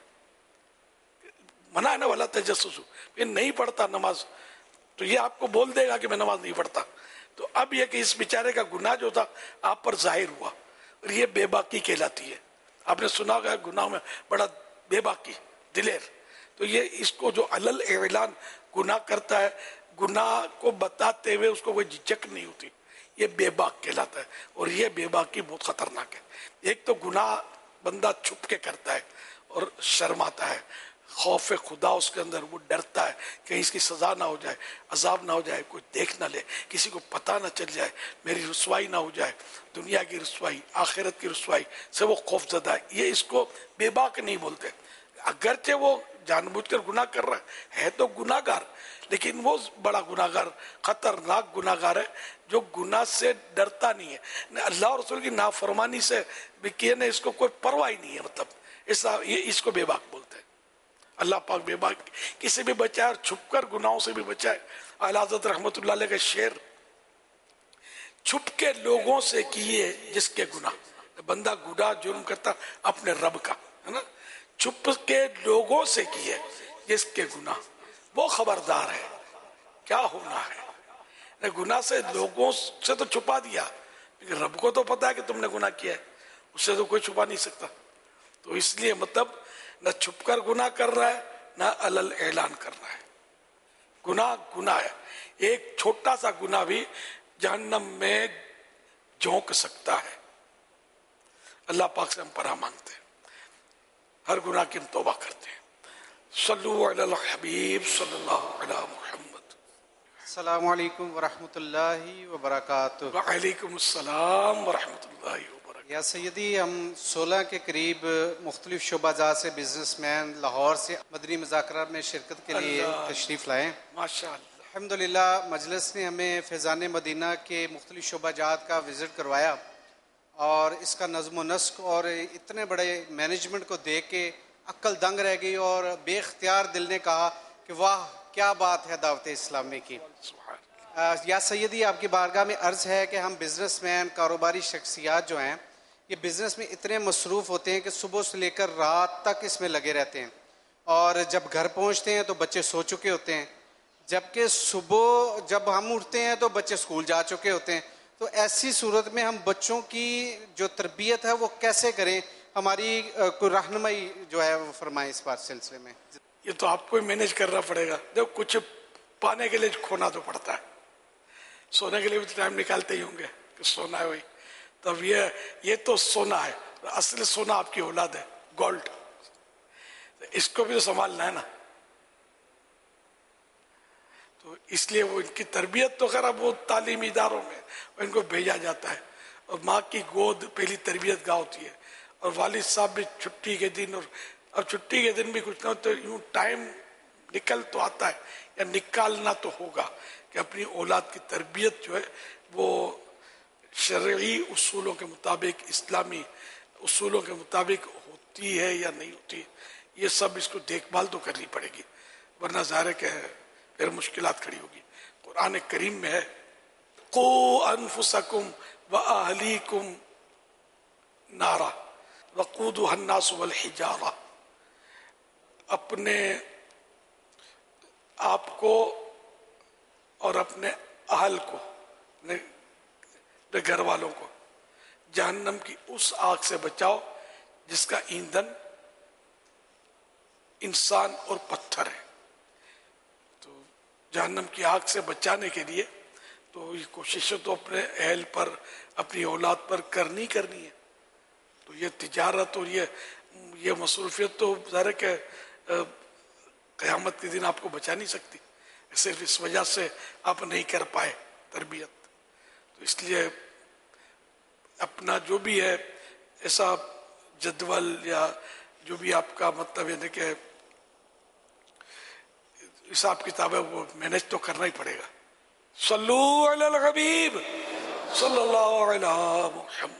Speaker 2: منع ہے نا والا تجسس, یہ نہیں پڑھتا نماز تو یہ آپ کو بول دے گا کہ میں نماز نہیں پڑھتا. تو اب یہ کہ اس بیچارے کا گناہ جو تھا آپ پر ظاہر ہوا, اور یہ بے باکی کہلاتی ہے. آپ نے سنا ہوگا گناہ میں بڑا بے باکی, دلیر. تو یہ اس کو جو علل اعلان گناہ کرتا ہے, گناہ کو بتاتے ہوئے اس کو کوئی جھجک نہیں ہوتی, یہ بے باک کہلاتا ہے. اور یہ بے باکی بہت خطرناک ہے. ایک تو گناہ بندہ چھپ کے کرتا ہے اور شرماتا ہے, خوف خدا اس کے اندر, وہ ڈرتا ہے کہیں اس کی سزا نہ ہو جائے, عذاب نہ ہو جائے, کوئی دیکھ نہ لے, کسی کو پتہ نہ چل جائے, میری رسوائی نہ ہو جائے, دنیا کی رسوائی, آخرت کی رسوائی سے وہ خوف زدہ ہے. یہ اس کو بے باک نہیں بولتے. اگرچہ وہ جان بوجھ کر گناہ کر رہا ہے تو گناہ گار, لیکن وہ بڑا گناہ گار, خطرناک گناہ گار ہے جو گناہ سے ڈرتا نہیں ہے. اللہ اور رسول کی نافرمانی سے بھی کیے نے اس کو کوئی پرواہ نہیں ہے, مطلب ایسا, یہ اس کو بے باک بولتے ہیں. اللہ پاک بے باک کسی بھی بچائے, اور چھپ کر گناہوں سے بھی بچائے. اعلیٰ حضرت رحمت اللہ علیہ کا شعر, چھپ کے لوگوں سے کیے جس کے گناہ, بندہ گناہ جرم کرتا اپنے رب کا ہے نا, چھپ کے لوگوں سے کیے جس کے گناہ, وہ خبردار ہے کیا ہونا ہے. گناہ سے لوگوں سے تو چھپا دیا, لیکن رب کو تو پتا ہے کہ تم نے گناہ کیا ہے, اس سے تو کوئی چھپا نہیں سکتا. تو اس لیے مطلب نہ چھپ کر گناہ کر رہا ہے, نہ علل اعلان کر رہا ہے. گناہ گناہ ہے. ایک چھوٹا سا گناہ بھی جہنم میں جھونک سکتا ہے. اللہ پاک سے ہم پناہ مانگتے ہیں, ہر گناہ کی ہم توبہ کرتے ہیں. صلو علی الحبیب صلی اللہ علی محمد.
Speaker 10: السلام علیکم ورحمۃ اللہ وبرکاتہ.
Speaker 2: وعلیکم السلام ورحمۃ اللہ وبرکاتہ.
Speaker 10: یا سیدی, ہم سولہ کے قریب مختلف شعبہ جات سے بزنس مین لاہور سے مدنی مذاکرات میں شرکت کے لیے تشریف لائے.
Speaker 2: ماشاء اللہ.
Speaker 10: الحمدللہ مجلس نے ہمیں فیضان مدینہ کے مختلف شعبہ جات کا وزٹ کروایا, اور اس کا نظم و نسق اور اتنے بڑے مینجمنٹ کو دیکھ کے عقل دنگ رہ گئی, اور بے اختیار دل نے کہا کہ واہ کیا بات ہے دعوت اسلامی کی. یا سیدی, آپ کی بارگاہ میں عرض ہے کہ ہم بزنس مین, کاروباری شخصیات جو ہیں, یہ بزنس میں اتنے مصروف ہوتے ہیں کہ صبح سے لے کر رات تک اس میں لگے رہتے ہیں, اور جب گھر پہنچتے ہیں تو بچے سو چکے ہوتے ہیں, جبکہ صبح جب ہم اٹھتے ہیں تو بچے اسکول جا چکے ہوتے ہیں. تو ایسی صورت میں ہم بچوں کی جو تربیت ہے وہ کیسے کریں؟ ہماری کوئی رہنمائی جو ہے وہ فرمائیں اس بات سلسلے میں.
Speaker 2: یہ تو آپ کو ہی مینیج کرنا پڑے گا. دیکھو کچھ پانے کے لیے کھونا تو پڑتا ہے. سونے کے لیے بھی تو ٹائم نکالتے ہی ہوں گے کہ سونا ہے وہی. تو اب یہ یہ تو سونا ہے, اصل سونا آپ کی اولاد ہے, گولڈ. اس کو بھی تو سنبھالنا ہے نا. تو اس لیے وہ ان کی تربیت تو خیر اب وہ تعلیمی اداروں میں ان کو بھیجا جاتا ہے, اور ماں کی گود پہلی تربیت گاہ ہوتی ہے, اور والد صاحب بھی چھٹی کے دن, اور اب چھٹی کے دن بھی کچھ نہ تو یوں ٹائم نکل تو آتا ہے یا نکالنا تو ہوگا کہ اپنی اولاد کی تربیت جو ہے وہ شرعی اصولوں کے مطابق, اسلامی اصولوں کے مطابق ہوتی ہے یا نہیں ہوتی. یہ سب اس کو دیکھ بھال تو کرنی پڑے گی, ورنہ ظاہر ہے کہ پھر مشکلات کھڑی ہوگی. قرآن کریم میں ہے قوا انفسکم واہلیکم نارا وقودها الناس والحجارہ, اپنے آپ کو اور اپنے اہل کو, اپنے گھر والوں کو جہنم کی اس آگ سے بچاؤ جس کا ایندھن انسان اور پتھر ہے. تو جہنم کی آگ سے بچانے کے لیے تو یہ کوششیں تو اپنے اہل پر, اپنی اولاد پر کرنی کرنی ہے. تو یہ تجارت اور یہ یہ مصروفیت تو ظاہر ہے کہ قیامت کے دن آپ کو بچا نہیں سکتی, صرف اس وجہ سے آپ نہیں کر پائے تربیت. تو اس لیے اپنا جو بھی ہے ایسا جدول یا جو بھی آپ کا مطلب ہے کہ حساب کتاب ہے وہ مینج تو کرنا ہی پڑے گا. صلو علی الحبیب صلی اللہ علیہ محمد.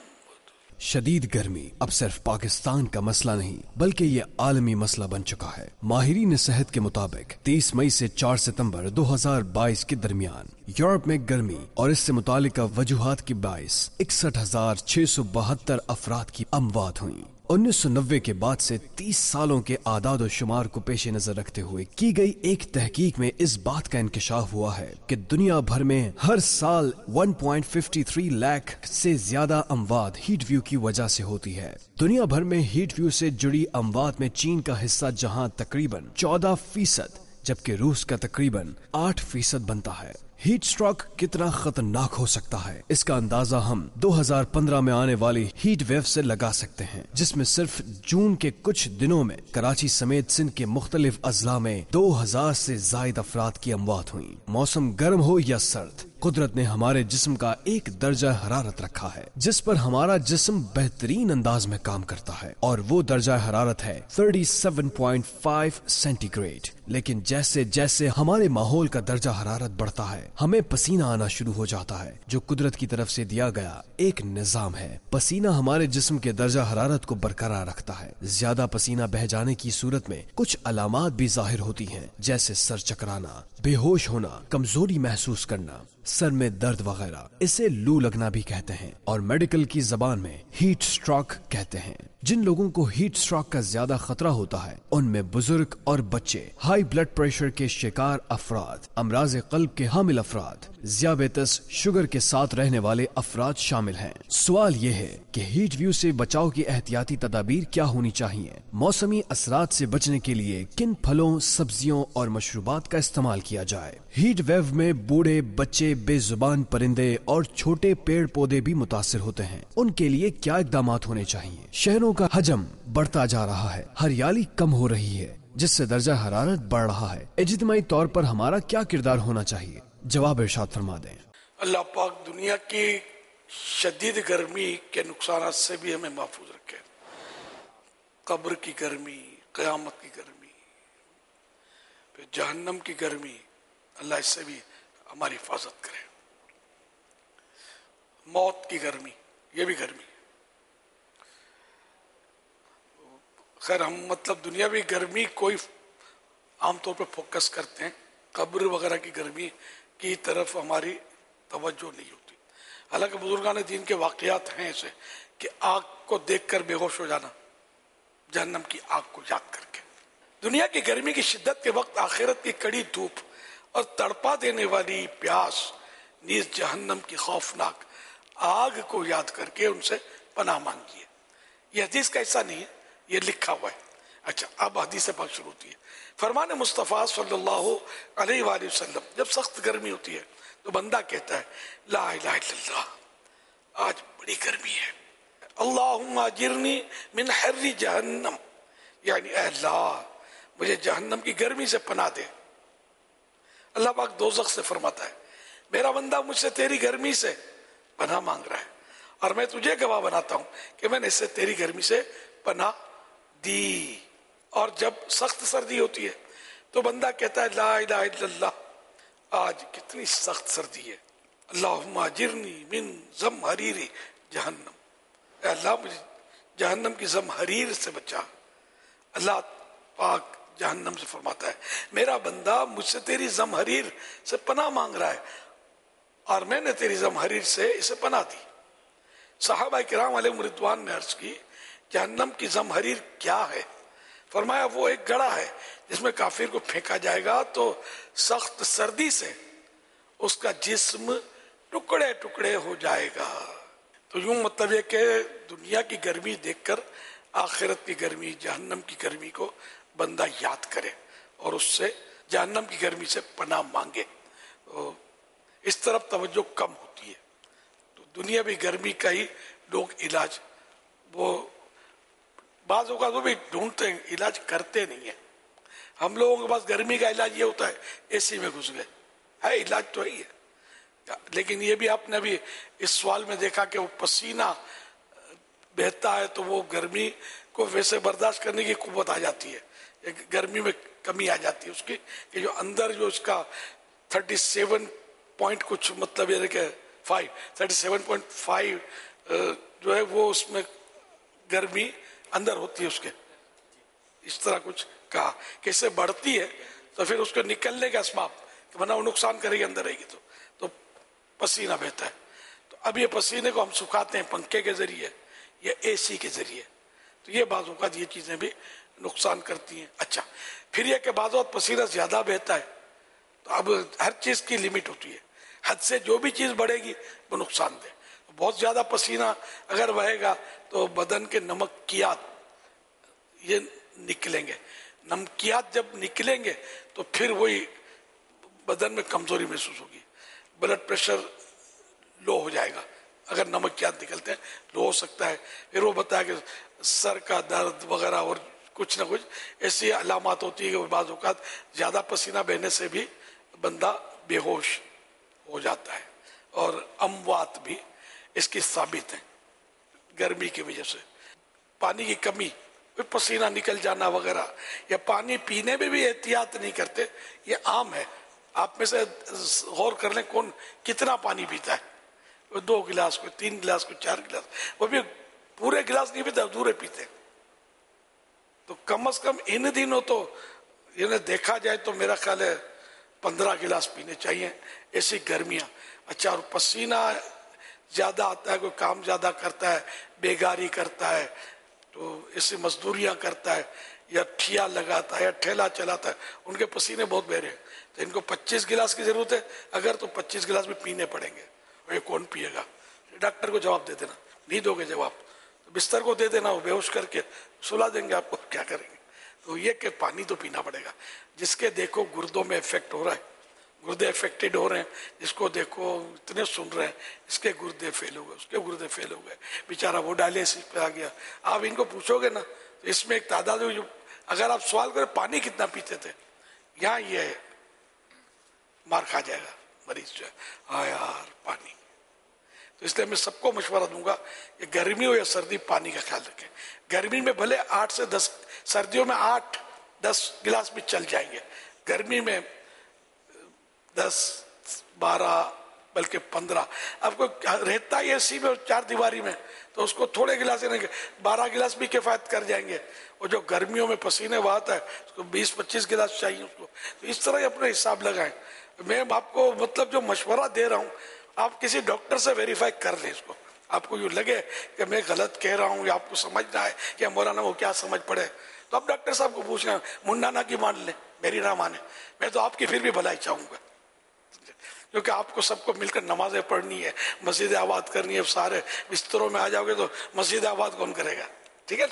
Speaker 11: شدید گرمی اب صرف پاکستان کا مسئلہ نہیں بلکہ یہ عالمی مسئلہ بن چکا ہے. ماہرین صحت کے مطابق تیس مئی سے چار ستمبر دو ہزار بائیس کے درمیان یورپ میں گرمی اور اس سے متعلقہ وجوہات کے باعث اکسٹھ ہزار چھ سو بہتر افراد کی اموات ہوئیں. انیس سو نوے کے بعد سے تیس سالوں کے اعداد و شمار کو پیش نظر رکھتے ہوئے کی گئی ایک تحقیق میں اس بات کا انکشاف ہوا ہے کہ دنیا بھر میں ہر سال ایک پوائنٹ پچاس تین لاکھ سے زیادہ اموات ہیٹ ویو کی وجہ سے ہوتی ہے. دنیا بھر میں ہیٹ ویو سے جڑی اموات میں چین کا حصہ جہاں تقریباً چودہ فیصد جبکہ روس کا تقریباً آٹھ فیصد بنتا ہے. ہیٹ سٹروک کتنا خطرناک ہو سکتا ہے اس کا اندازہ ہم دو ہزار پندرہ میں آنے والی ہیٹ ویو سے لگا سکتے ہیں, جس میں صرف جون کے کچھ دنوں میں کراچی سمیت سندھ کے مختلف اضلاع میں دو ہزار سے زائد افراد کی اموات ہوئیں. موسم گرم ہو یا سرد, قدرت نے ہمارے جسم کا ایک درجہ حرارت رکھا ہے جس پر ہمارا جسم بہترین انداز میں کام کرتا ہے, اور وہ درجہ حرارت ہے سینتیس پوائنٹ پانچ سینٹی گریڈ. لیکن جیسے جیسے ہمارے ماحول کا درجہ حرارت بڑھتا ہے ہمیں پسینہ آنا شروع ہو جاتا ہے, جو قدرت کی طرف سے دیا گیا ایک نظام ہے. پسینہ ہمارے جسم کے درجہ حرارت کو برقرار رکھتا ہے. زیادہ پسینہ بہہ جانے کی صورت میں کچھ علامات بھی ظاہر ہوتی ہیں, جیسے سر چکرانا, بے ہوش ہونا, کمزوری محسوس کرنا, سر میں درد وغیرہ. اسے لو لگنا بھی کہتے ہیں اور میڈیکل کی زبان میں ہیٹ سٹروک کہتے ہیں. جن لوگوں کو ہیٹ سٹروک کا زیادہ خطرہ ہوتا ہے ان میں بزرگ اور بچے, ہائی بلڈ پریشر کے شکار افراد, امراض قلب کے حامل افراد, ذیابیطس شوگر کے ساتھ رہنے والے افراد شامل ہیں. سوال یہ ہے کہ ہیٹ ویو سے بچاؤ کی احتیاطی تدابیر کیا ہونی چاہیے؟ موسمی اثرات سے بچنے کے لیے کن پھلوں, سبزیوں اور مشروبات کا استعمال کیا جائے؟ ہیٹ ویو میں بوڑھے, بچے, بے زبان پرندے اور چھوٹے پیڑ پودے بھی متاثر ہوتے ہیں. ان کے لیے کیا اقدامات ہونے چاہیے؟ شہروں کا حجم بڑھتا جا رہا ہے, ہریالی کم ہو رہی ہے جس سے درجہ حرارت بڑھ رہا ہے. اجتماعی طور پر ہمارا کیا کردار ہونا چاہیے؟ جواب ارشاد فرما دیں.
Speaker 2: اللہ پاک دنیا کی شدید گرمی کے نقصانات سے بھی ہمیں محفوظ رکھے. قبر کی گرمی, قیامت کی گرمی, پھر جہنم کی گرمی, اللہ اس سے بھی ہماری حفاظت کرے. موت کی گرمی, یہ بھی گرمی. خیر ہم مطلب دنیاوی گرمی کوئی عام طور پہ فوکس کرتے ہیں, قبر وغیرہ کی گرمی کی طرف ہماری توجہ نہیں ہوتی. حالانکہ بزرگان دین کے واقعات ہیں ایسے کہ آگ کو دیکھ کر بے ہوش ہو جانا, جہنم کی آگ کو یاد کر کے. دنیا کی گرمی کی شدت کے وقت آخرت کی کڑی دھوپ اور تڑپا دینے والی پیاس نیز جہنم کی خوفناک آگ کو یاد کر کے ان سے پناہ مانگی ہے. یہ حدیث کا حصہ نہیں ہے, یہ لکھا ہوا ہے. اچھا اب حدیث پاک شروع ہوتی ہے. فرمان مصطفیٰ صلی اللہ علیہ وآلہ وسلم جب سخت گرمی ہوتی ہے تو بندہ کہتا ہے لا الہ الا اللہ، آج بڑی گرمی ہے، اللہم اجرنی من حر جہنم، یعنی اے اللہ مجھے جہنم کی گرمی سے پناہ دے. اللہ پاک دوزخ سے فرماتا ہے میرا بندہ مجھ سے تیری گرمی سے پناہ مانگ رہا ہے اور میں تجھے گواہ بناتا ہوں کہ میں نے اس سے تیری گرمی سے پناہ دی. اور جب سخت سردی ہوتی ہے تو بندہ کہتا ہے لا الہ الا اللہ، آج کتنی سخت سردی ہے، اللہم اجرنی من زمہریر جہنم، اے اللہ مجھے جہنم کی زمہریر سے بچا. اللہ پاک جہنم سے فرماتا ہے میرا بندہ مجھ سے تیری زمہریر سے پناہ مانگ رہا ہے اور میں نے تیری زمہریر سے اسے پناہ دی. صحابہ کرام علیہم رضوان نے عرض کی جہنم کی زمہریر کیا ہے؟ فرمایا وہ ایک گڑھا ہے جس میں کافر کو پھینکا جائے گا تو سخت سردی سے اس کا جسم ٹکڑے ٹکڑے ہو جائے گا. تو یوں مطلب یہ کہ دنیا کی گرمی دیکھ کر آخرت کی گرمی، جہنم کی گرمی کو بندہ یاد کرے اور اس سے جہنم کی گرمی سے پناہ مانگے. تو اس طرف توجہ کم ہوتی ہے. تو دنیا بھی گرمی کا ہی لوگ علاج وہ بعض اوقات وہ بھی ڈھونڈتے ہیں، علاج کرتے نہیں ہیں. ہم لوگوں کے پاس گرمی کا علاج یہ ہوتا ہے اے سی میں گھس گئے، ہے علاج تو ہی ہے. لیکن یہ بھی آپ نے بھی اس سوال میں دیکھا کہ وہ پسینہ بہتا ہے تو وہ گرمی کو ویسے برداشت کرنے کی قوت آ جاتی ہے، گرمی میں کمی آ جاتی ہے اس کی کہ جو اندر جو اس کا تھرٹی سیون پوائنٹ کچھ مطلب یہ کہ five thirty seven point five جو ہے وہ اس میں گرمی اندر ہوتی ہے اس کے، اس طرح کچھ کہا کہ اس سے بڑھتی ہے تو پھر اس کو نکلنے کا اسباب کہ ورنہ وہ نقصان کرے گی اندر رہے گی تو تو پسینہ بہتا ہے. تو اب یہ پسینے کو ہم سکھاتے ہیں پنکھے کے ذریعے یا اے سی کے ذریعے، تو یہ بعض اوقات یہ چیزیں بھی نقصان کرتی ہیں. اچھا پھر یہ کہ بعض اوقات پسینہ زیادہ بہتا ہے تو اب ہر چیز کی لمٹ ہوتی ہے، حد سے جو بھی چیز بڑھے گی وہ نقصان دے. بہت زیادہ پسینہ اگر بہے گا تو بدن کے نمکیات یہ نکلیں گے، نمکیات جب نکلیں گے تو پھر وہی بدن میں کمزوری محسوس ہوگی، بلڈ پریشر لو ہو جائے گا اگر نمکیات نکلتے ہیں، لو ہو سکتا ہے. پھر وہ بتایا کہ سر کا درد وغیرہ اور کچھ نہ کچھ ایسی علامات ہوتی ہے کہ بعض اوقات زیادہ پسینہ بہنے سے بھی بندہ بے ہوش ہو جاتا ہے. اور اموات بھی اس کی ثابت ہیں گرمی کی وجہ سے. پانی کی کمی، پسینہ نکل جانا وغیرہ، یا پانی پینے میں بھی احتیاط نہیں کرتے، یہ عام ہے. آپ میں سے غور کر لیں کون کتنا پانی پیتا ہے، کوئی دو گلاس، کوئی تین گلاس، کوئی چار گلاس، وہ بھی پورے گلاس نہیں پیتے، ادھورے پیتے. تو کم از کم ان دنوں تو انہیں دیکھا جائے تو میرا خیال ہے پندرہ گلاس پینے چاہیے، ایسی گرمیاں. اچھا اور پسینہ زیادہ آتا ہے، کوئی کام زیادہ کرتا ہے، بیگاری کرتا ہے، تو ایسی مزدوریاں کرتا ہے یا ٹھیا لگاتا ہے یا ٹھیلا چلاتا ہے، ان کے پسینے بہت بہرے ہیں تو ان کو پچیس گلاس کی ضرورت ہے اگر تو پچیس گلاس بھی پینے پڑیں گے. اور یہ کون پیے گا؟ ڈاکٹر کو جواب دے دینا، نہیں دو گے جواب تو بستر کو دے دینا، وہ بے ہوش کر کے سلا دیں گے آپ کو، کیا کریں گے؟ تو یہ کہ پانی تو پینا پڑے گا. جس کے دیکھو گردوں میں افیکٹ ہو رہا ہے، گردے افیکٹڈ ہو رہے ہیں، جس کو دیکھو اتنے سن رہے ہیں اس کے گردے فیل ہو گئے، اس کے گردے فیل ہو گئے، بیچارہ وہ ڈائلیسس پہ آ گیا. آپ ان کو پوچھو گے نا تو اس میں ایک تعداد جو اگر آپ سوال کریں پانی کتنا پیتے تھے، یہاں یہ مار کھا جائے گا مریض جو ہے، ہاں یار پانی. تو اس لیے میں سب کو مشورہ دوں گا کہ گرمی ہو یا سردی پانی کا خیال رکھیں. گرمی میں بھلے آٹھ سے دس، سردیوں میں آٹھ دس گلاس بھی چل جائیں گے، گرمی میں دس بارہ بلکہ پندرہ. آپ کو رہتا ہی اسی میں چار دیواری میں تو اس کو تھوڑے گلاس دیں گے، بارہ گلاس بھی کفایت کر جائیں گے. اور جو گرمیوں میں پسینے بہاتا ہے اس کو بیس پچیس گلاس چاہیے اس کو. تو اس طرح ہی اپنے حساب لگائیں. میں آپ کو مطلب جو مشورہ دے رہا ہوں آپ کسی ڈاکٹر سے ویریفائی کر لیں اس کو. آپ کو یوں لگے کہ میں غلط کہہ رہا ہوں یا آپ کو سمجھنا ہے کہ مولانا وہ کیا سمجھ پڑے تو آپ ڈاکٹر صاحب کو پوچھنا، منڈانا کی مان لیں، میری نہ مانے. میں تو آپ کی پھر بھی بھلائی چاہوں گا کیونکہ آپ کو سب کو مل کر نمازیں پڑھنی ہے، مسجد آباد کرنی ہے. سارے بستروں میں آ جاؤ گے تو مسجد آباد کون کرے گا؟ ٹھیک ہے نا.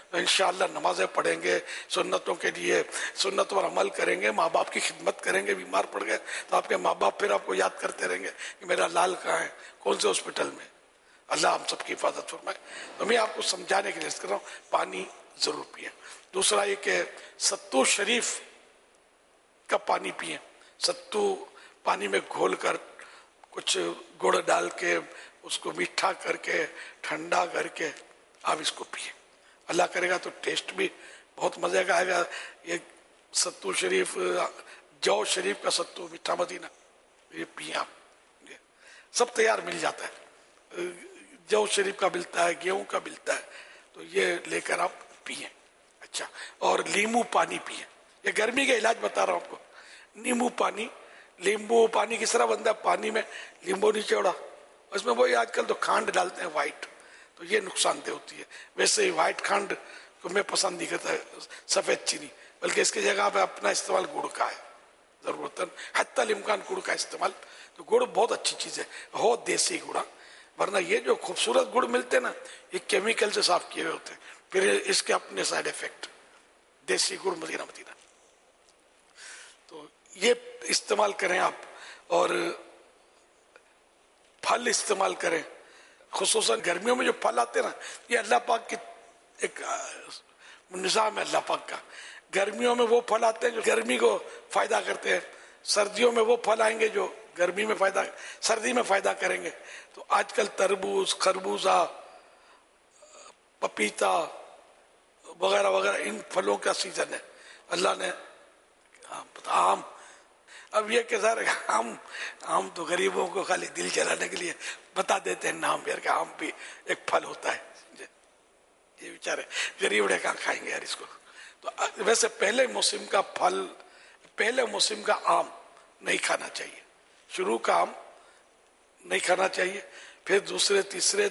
Speaker 2: انشاءاللہ نمازیں پڑھیں گے, سنتوں کے لیے سنت پر عمل کریں گے, ماں باپ کی خدمت کریں گے. بیمار پڑ گئے تو آپ کے ماں باپ پھر آپ کو یاد کرتے رہیں گے کہ میرا لال کہاں ہے, کون سے ہاسپٹل میں. اللہ ہم سب کی حفاظت فرمائے. تو میں آپ کو سمجھانے کے لیے کر رہا ہوں پانی ضرور پئیں. دوسرا یہ کہ ستو شریف کا پانی پئیں. ستو پانی میں گھول کر کچھ گڑ ڈال کے اس کو میٹھا کر کے ٹھنڈا کر کے آپ اس کو پئیں. اللہ کرے گا تو ٹیسٹ بھی بہت مزے کا آئے گا. یہ ستو شریف, جو شریف کا ستو, میٹھا مدینہ, یہ پئیں آپ. سب تیار مل جاتا ہے, جو شریف کا ملتا ہے, گیہوں کا ملتا ہے, تو یہ لے کر آپ پئیں. اچھا, اور لیمو پانی پئیں. یہ گرمی کا علاج بتا رہا ہوں آپ کو. نیمبو پانی, لیمبو پانی کس طرح بنتا ہے, پانی میں لیمبو نچوڑا, اس میں وہی آج کل تو کھانڈ ڈالتے ہیں وائٹ, تو یہ نقصان دہ ہوتی ہے. ویسے ہی وائٹ کھانڈ کو میں پسند نہیں کرتا سفید چینی, بلکہ اس کی جگہ پہ اپنا استعمال گڑ کا ہے ضرورتاً, حتی الامکان گڑ کا استعمال. تو گڑ بہت اچھی چیز ہے, ہو دیسی گڑا, ورنہ یہ جو خوبصورت گڑ ملتے ہیں نا یہ کیمیکل سے صاف کیے ہوئے ہوتے ہیں, پھر اس کے اپنے سائڈ افیکٹ. دیسی گڑ مدینہ مدینہ, تو یہ استعمال کریں آپ. اور پھل استعمال کریں, خصوصاً گرمیوں میں جو پھل آتے ہیں نا, یہ اللہ پاک کی ایک نظام ہے اللہ پاک کا. گرمیوں میں وہ پھل آتے ہیں جو گرمی کو فائدہ کرتے ہیں, سردیوں میں وہ پھل آئیں گے جو گرمی میں فائدہ سردی میں فائدہ کریں گے. تو آج کل تربوز, خربوزہ, پپیتا وغیرہ وغیرہ ان پھلوں کا سیزن ہے. اللہ نے آم, اب یہ کہ سر آم آم تو غریبوں کو خالی دل جلانے کے لیے بتا دیتے ہیں نام یار کہ آم بھی ایک پھل ہوتا ہے. یہ بیچارے غریب رہ کہاں کھائیں گے یار اس کو. تو ویسے پہلے موسم کا پھل, پہلے موسم کا آم نہیں کھانا چاہیے, شروع کا آم نہیں کھانا چاہیے. پھر دوسرے تیسرے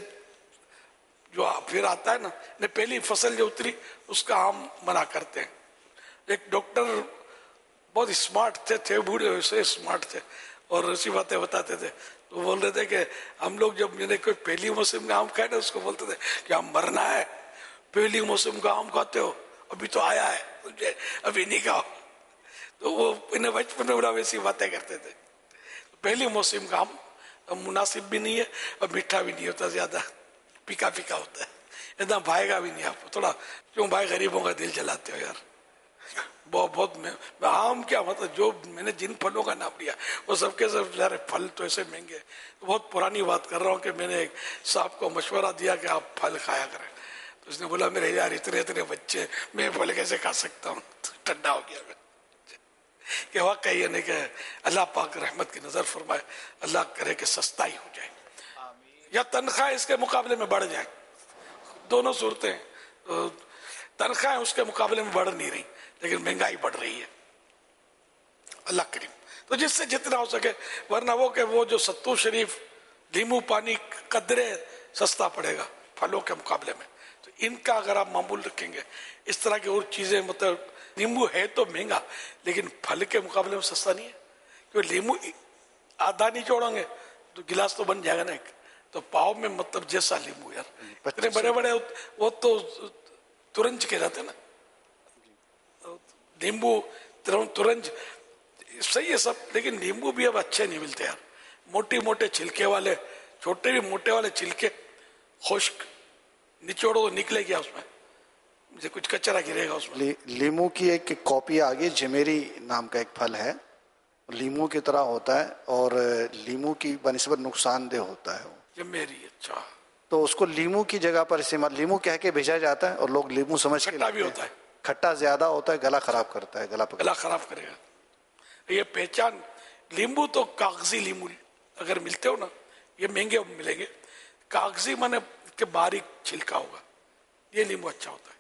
Speaker 2: جو پھر آتا ہے نا, پہلی فصل جو اتری اس کا آم منع کرتے ہیں. ایک ڈاکٹر بہت اسمارٹ تھے, تھے بوڑھے ویسے اسمارٹ تھے, اور ایسی باتیں بتاتے تھے. تو بول رہے تھے کہ ہم لوگ جب میں نے کوئی پہلی موسم کا آم کھائے نا, اس کو بولتے تھے کہ ہم مرنا ہے, پہلی موسم کا آم کھاتے ہو, ابھی تو آیا ہے, ابھی نہیں کھاؤ. تو وہ انہیں بچپن میں بڑا ویسی باتیں کرتے تھے. پہلی موسم کا آم مناسب بھی نہیں ہے اور میٹھا بھی نہیں ہوتا, زیادہ پھیکا پھیکا ہوتا ہے, اتنا بھائے گا بھی نہیں آپ کو. تھوڑا کیوں بھائی غریبوں کا دل جلاتے ہو یار. بہت بہت میں آم کیا مطلب, جو میں نے جن پھلوں کا نام لیا وہ سب کے سب یار پھل تو ایسے مہنگے. بہت پرانی بات کر رہا ہوں کہ میں نے ایک صاحب کو مشورہ دیا کہ آپ پھل کھایا کریں. تو اس نے بولا میرے یار اتنے اتنے بچے, میں پھل کیسے کھا سکتا ہوں. ٹھنڈا ہو گیا میں کہ واقعی یہ نہیں کہ اللہ پاک رحمت کی نظر فرمائے, اللہ کرے کہ سستا ہی ہو جائے یا تنخواہ اس کے مقابلے میں بڑھ جائے. دونوں صورتیں, تنخواہیں اس کے مقابلے میں بڑھ نہیں رہی لیکن مہنگائی بڑھ رہی ہے. اللہ کریم, تو جس سے جتنا ہو سکے, ورنہ وہ کہ وہ جو ستو شریف لیمو پانی قدرے سستا پڑے گا پھلوں کے مقابلے میں, تو ان کا اگر آپ معمول رکھیں گے, اس طرح کی اور چیزیں, مطلب لیمو ہے تو مہنگا لیکن پھل کے مقابلے میں سستا نہیں ہے. کیونکہ لیمو آدھا نہیں چھوڑیں گے تو گلاس تو بن جائے گا نا ایک, تو پاؤ میں مطلب جیسا لیمو یار, اتنے بڑے بڑے وہ تو ترنج کے جاتے نا, لیمبو ترنج صحیح ہے سب, لیکن لیمبو بھی اب اچھے نہیں ملتے یار. موٹی موٹے چھلکے والے, چھوٹے بھی موٹے والے چھلکے, خشک, نچوڑو نکلے گیا اس میں, مجھے کچھ کچرا گرے گا اس میں.
Speaker 12: لیمو کی ایک کاپی آگے جمیری نام کا ایک پھل ہے, لیمو کی طرح ہوتا ہے اور لیمو کی بنسبت نقصان دہ ہوتا ہے.
Speaker 2: جمیری, اچھا.
Speaker 12: تو اس کو لیمو کی جگہ پر استعمال, لیمو کہہ کے بھیجا جاتا ہے اور لوگ لیمو سمجھ کے,
Speaker 2: کھٹا بھی ہوتا ہے,
Speaker 12: کھٹا زیادہ ہوتا ہے, گلا خراب کرتا ہے, گلا
Speaker 2: گلا خراب کرے گا. یہ پہچان, لیمبو تو کاغذی لیمو اگر ملتے ہو نا, یہ مہنگے ملیں گے. کاغذی مانے کہ باریک چھلکا ہوگا, یہ لیمبو اچھا ہوتا ہے.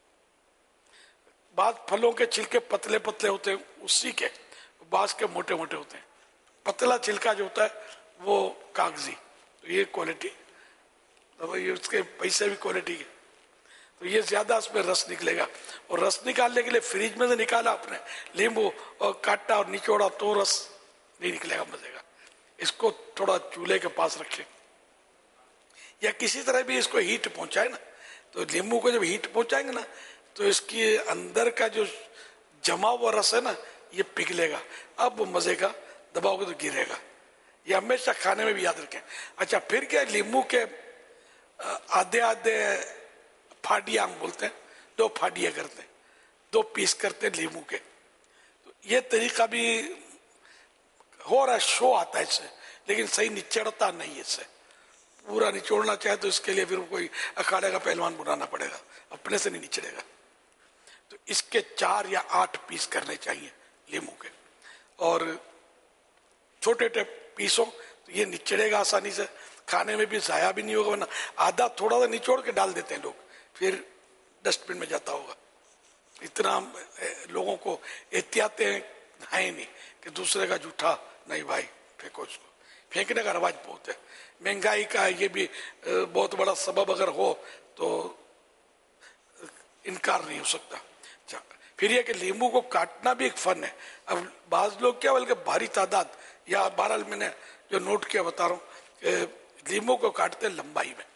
Speaker 2: بعض پھلوں کے چھلکے پتلے پتلے ہوتے ہیں اسی کے, بعض کے موٹے موٹے ہوتے ہیں. پتلا چھلکا جو ہوتا ہے وہ کاغذی, تو یہ کوالٹی, اس کے پیسے بھی کوالٹی کے, تو یہ زیادہ اس میں رس نکلے گا. اور رس نکالنے کے لیے فریج میں سے نکالا آپ نے لیمبو اور کاٹا اور نچوڑا تو رس نہیں نکلے گا مزے کا. اس کو تھوڑا چولہے کے پاس رکھیں یا کسی طرح بھی اس کو ہیٹ پہنچائے نا, تو لیمو کو جب ہیٹ پہنچائیں گے نا تو اس کی اندر کا جو جمع ہوا رس ہے نا یہ پگھلے گا، اب وہ مزے کا دباؤ گے تو گرے گا. یہ ہمیشہ کھانے میں بھی یاد رکھیں. اچھا پھر کیا لیمو کے آدھے آدھے پھاڑیاں ہم بولتے ہیں، دو پھاڑیاں کرتے ہیں، دو پیس کرتے ہیں لیمو کے. تو یہ طریقہ بھی ہو رہا ہے، شو آتا ہے اس سے، لیکن صحیح نچڑتا نہیں ہے. اس سے پورا نچوڑنا چاہے تو اس کے لیے پھر کوئی اکھاڑے کا پہلوان بنانا پڑے گا، اپنے سے نہیں نچڑے گا. تو اس کے چار یا آٹھ پیس کرنے چاہیے لیمو کے، اور چھوٹے چھوٹے پیسوں تو یہ نچڑے گا آسانی سے، کھانے میں بھی ضائع بھی نہیں ہوگا. ورنہ آدھا تھوڑا سا نچوڑ کے ڈال دیتے ہیں لوگ، پھر ڈسٹ بن میں جاتا ہوگا. اتنا لوگوں کو احتیاطیں ہیں نہیں کہ دوسرے کا جھوٹا نہیں بھائی پھینکو اس کو. پھینکنے کا رواج بہت ہے. مہنگائی کا یہ بھی بہت بڑا سبب اگر ہو تو انکار نہیں ہو سکتا. پھر یہ کہ لیمو کو کاٹنا بھی ایک فن ہے. اب بعض لوگ کیا بلکہ بھاری تعداد، یا بہرحال میں نے جو نوٹ کیا بتا رہا ہوں کہ لیمو کو کاٹتے لمبائی میں،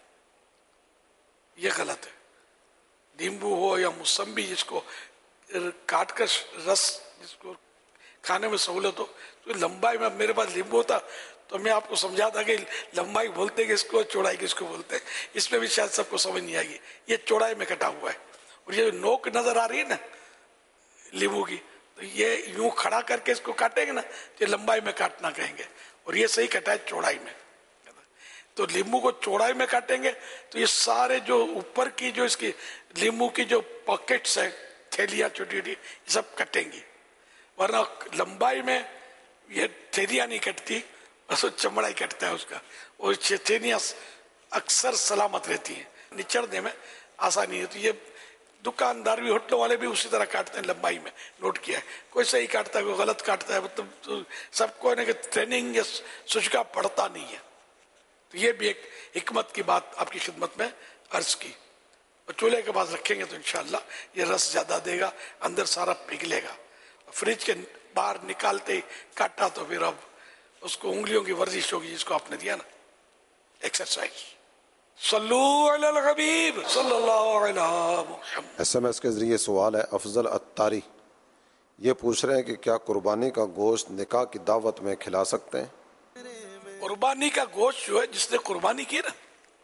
Speaker 2: یہ غلط ہے. لیمبو ہو یا موسمبی جس کو کاٹ کر رس جس کو کھانے میں سہولت ہو تو لمبائی میں. میرے پاس لیمبو ہوتا تو میں آپ کو سمجھاتا کہ لمبائی بولتے کہ اس کو، چوڑائی کس کو بولتے ہیں. اس میں بھی شاید سب کو سمجھ نہیں آئے گی. یہ چوڑائی میں کٹا ہوا ہے، اور یہ جو نوک نظر آ رہی ہے نا لیمو کی، تو یہ یوں کھڑا کر کے اس کو کاٹیں گے نا تو یہ لمبائی میں کاٹنا کہیں گے، اور یہ صحیح کٹا ہے چوڑائی میں. تو لیمو کو چوڑائی میں کاٹیں گے تو یہ سارے جو اوپر کی جو اس کی لیمو کی جو پاکٹس ہیں، تھیلیاں چھوٹی چھوٹی، یہ سب کٹیں گی. ورنہ لمبائی میں یہ تھیلیاں نہیں کٹتی، بس وہ چمڑا ہی کٹتا ہے اس کا. اور تھیلیاں اکثر سلامت رہتی ہیں، نچڑنے میں آسانی ہے. تو یہ دکاندار بھی، ہوٹلوں والے بھی اسی طرح کاٹتے ہیں لمبائی میں. نوٹ کیا ہے، کوئی صحیح کاٹتا ہے کوئی غلط کاٹتا ہے. مطلب سب کو کہ ٹریننگ یا سجکا پڑتا نہیں ہے. تو یہ بھی ایک حکمت کی بات آپ کی خدمت میں عرض کی. اور چولہے کے پاس رکھیں گے تو انشاءاللہ یہ رس زیادہ دے گا، اندر سارا پگھلے گا. فریج کے باہر نکالتے ہی کاٹا تو پھر اب اس کو انگلیوں کی ورزش ہوگی جس کو آپ نے دیا نا، ایکسرسائز. صلو علی الحبیب صلی اللہ علیہ محمد.
Speaker 9: ایس ایم ایس کے ذریعے سوال ہے افضل اتاری، یہ پوچھ رہے ہیں کہ کیا قربانی کا گوشت نکاح کی دعوت میں کھلا سکتے ہیں؟
Speaker 2: قربانی کا گوشت جو ہے جس نے قربانی کی نا،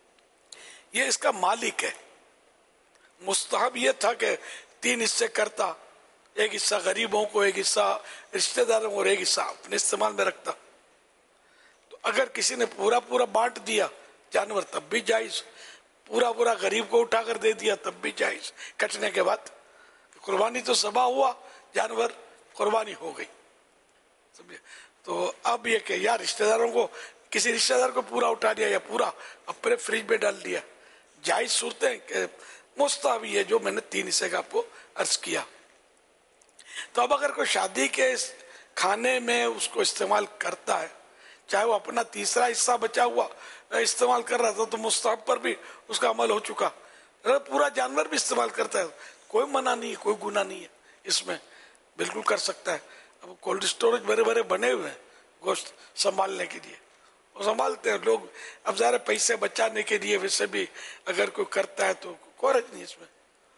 Speaker 2: یہ اس کا مالک ہے. مستحب یہ تھا کہ تین حصے کرتا، ایک حصہ غریبوں کو، ایک حصہ رشتہ داروں کو، اور ایک حصہ اپنے استعمال میں رکھتا. تو اگر کسی نے پورا پورا بانٹ دیا جانور تب بھی جائز، پورا پورا غریب کو اٹھا کر دے دیا تب بھی جائز. کٹنے کے بعد قربانی تو ذبح ہوا، جانور قربانی ہو گئی. سمجھے؟ تو اب یہ کہ یا رشتہ داروں کو، کسی رشتہ دار کو پورا اٹھا دیا یا پورا اپنے فریج میں ڈال دیا، جائز صورتیں کہ مستحبی ہے جو میں نے تین حصے کا آپ کو عرض کیا. تو اب اگر کوئی شادی کے کھانے میں اس کو استعمال کرتا ہے، چاہے وہ اپنا تیسرا حصہ بچا ہوا استعمال کر رہا تھا تو مستحب پر بھی اس کا عمل ہو چکا. اگر پورا جانور بھی استعمال کرتا ہے کوئی منع نہیں، کوئی گناہ نہیں ہے اس میں، بالکل کر سکتا ہے. اب کولڈ اسٹوریج بڑے بڑے بنے ہوئے ہیں گوشت سنبھالنے کے لیے، وہ سنبھالتے ہیں لوگ. اب ظاہر پیسے بچانے کے لیے ویسے بھی اگر کوئی کرتا ہے تو کوئی حرج نہیں اس میں.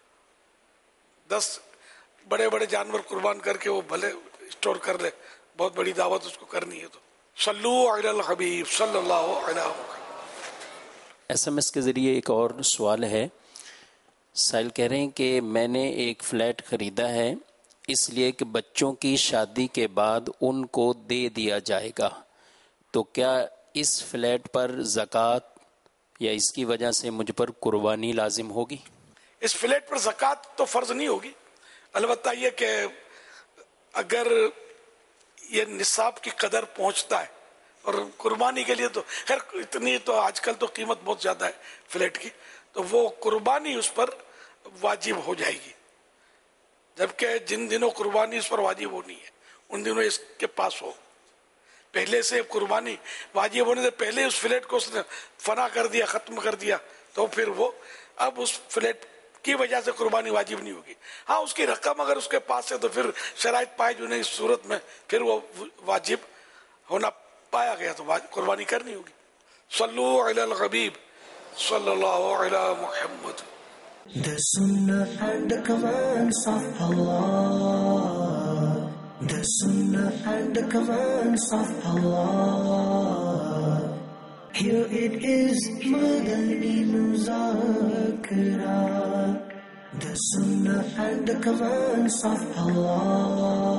Speaker 2: دس بڑے بڑے جانور قربان کر کے وہ بھلے اسٹور کر لے، بہت بڑی دعوت اس کو کرنی ہے تو. صلو علی الحبیب صلی اللہ علیہ وسلم.
Speaker 13: ایس ایم ایس کے ذریعے ایک اور سوال ہے. سائل کہہ رہے ہیں کہ میں نے ایک فلیٹ خریدا ہے اس لیے کہ بچوں کی شادی کے بعد ان کو دے دیا جائے گا، تو کیا اس فلیٹ پر زکوٰۃ یا اس کی وجہ سے مجھ پر قربانی لازم ہوگی؟
Speaker 2: اس فلیٹ پر زکوٰۃ تو فرض نہیں ہوگی، البتہ یہ کہ اگر یہ نصاب کی قدر پہنچتا ہے، اور قربانی کے لیے تو خیر اتنی تو آج کل تو قیمت بہت زیادہ ہے فلیٹ کی، تو وہ قربانی اس پر واجب ہو جائے گی. جبکہ جن دنوں قربانی اس پر واجب ہونی ہے ان دنوں اس کے پاس ہو. پہلے سے قربانی واجب ہونے سے پہلے اس فلیٹ کو اس نے فنا کر دیا، ختم کر دیا، تو پھر وہ اب اس فلیٹ کی وجہ سے قربانی واجب نہیں ہوگی. ہاں اس کی رقم اگر اس کے پاس ہے تو پھر شرائط پائے جو نہیں، اس صورت میں پھر وہ واجب ہونا پایا گیا تو قربانی کرنی ہوگی. صلو علی الحبیب صلی اللہ علی محمد.
Speaker 1: The Sunnah and the commands of Allah. The Sunnah and the commands of Allah. Here it is, Madani Muzakara. The Sunnah and the commands of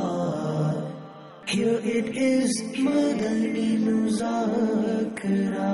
Speaker 1: Allah. Here it is, Madani Muzakara.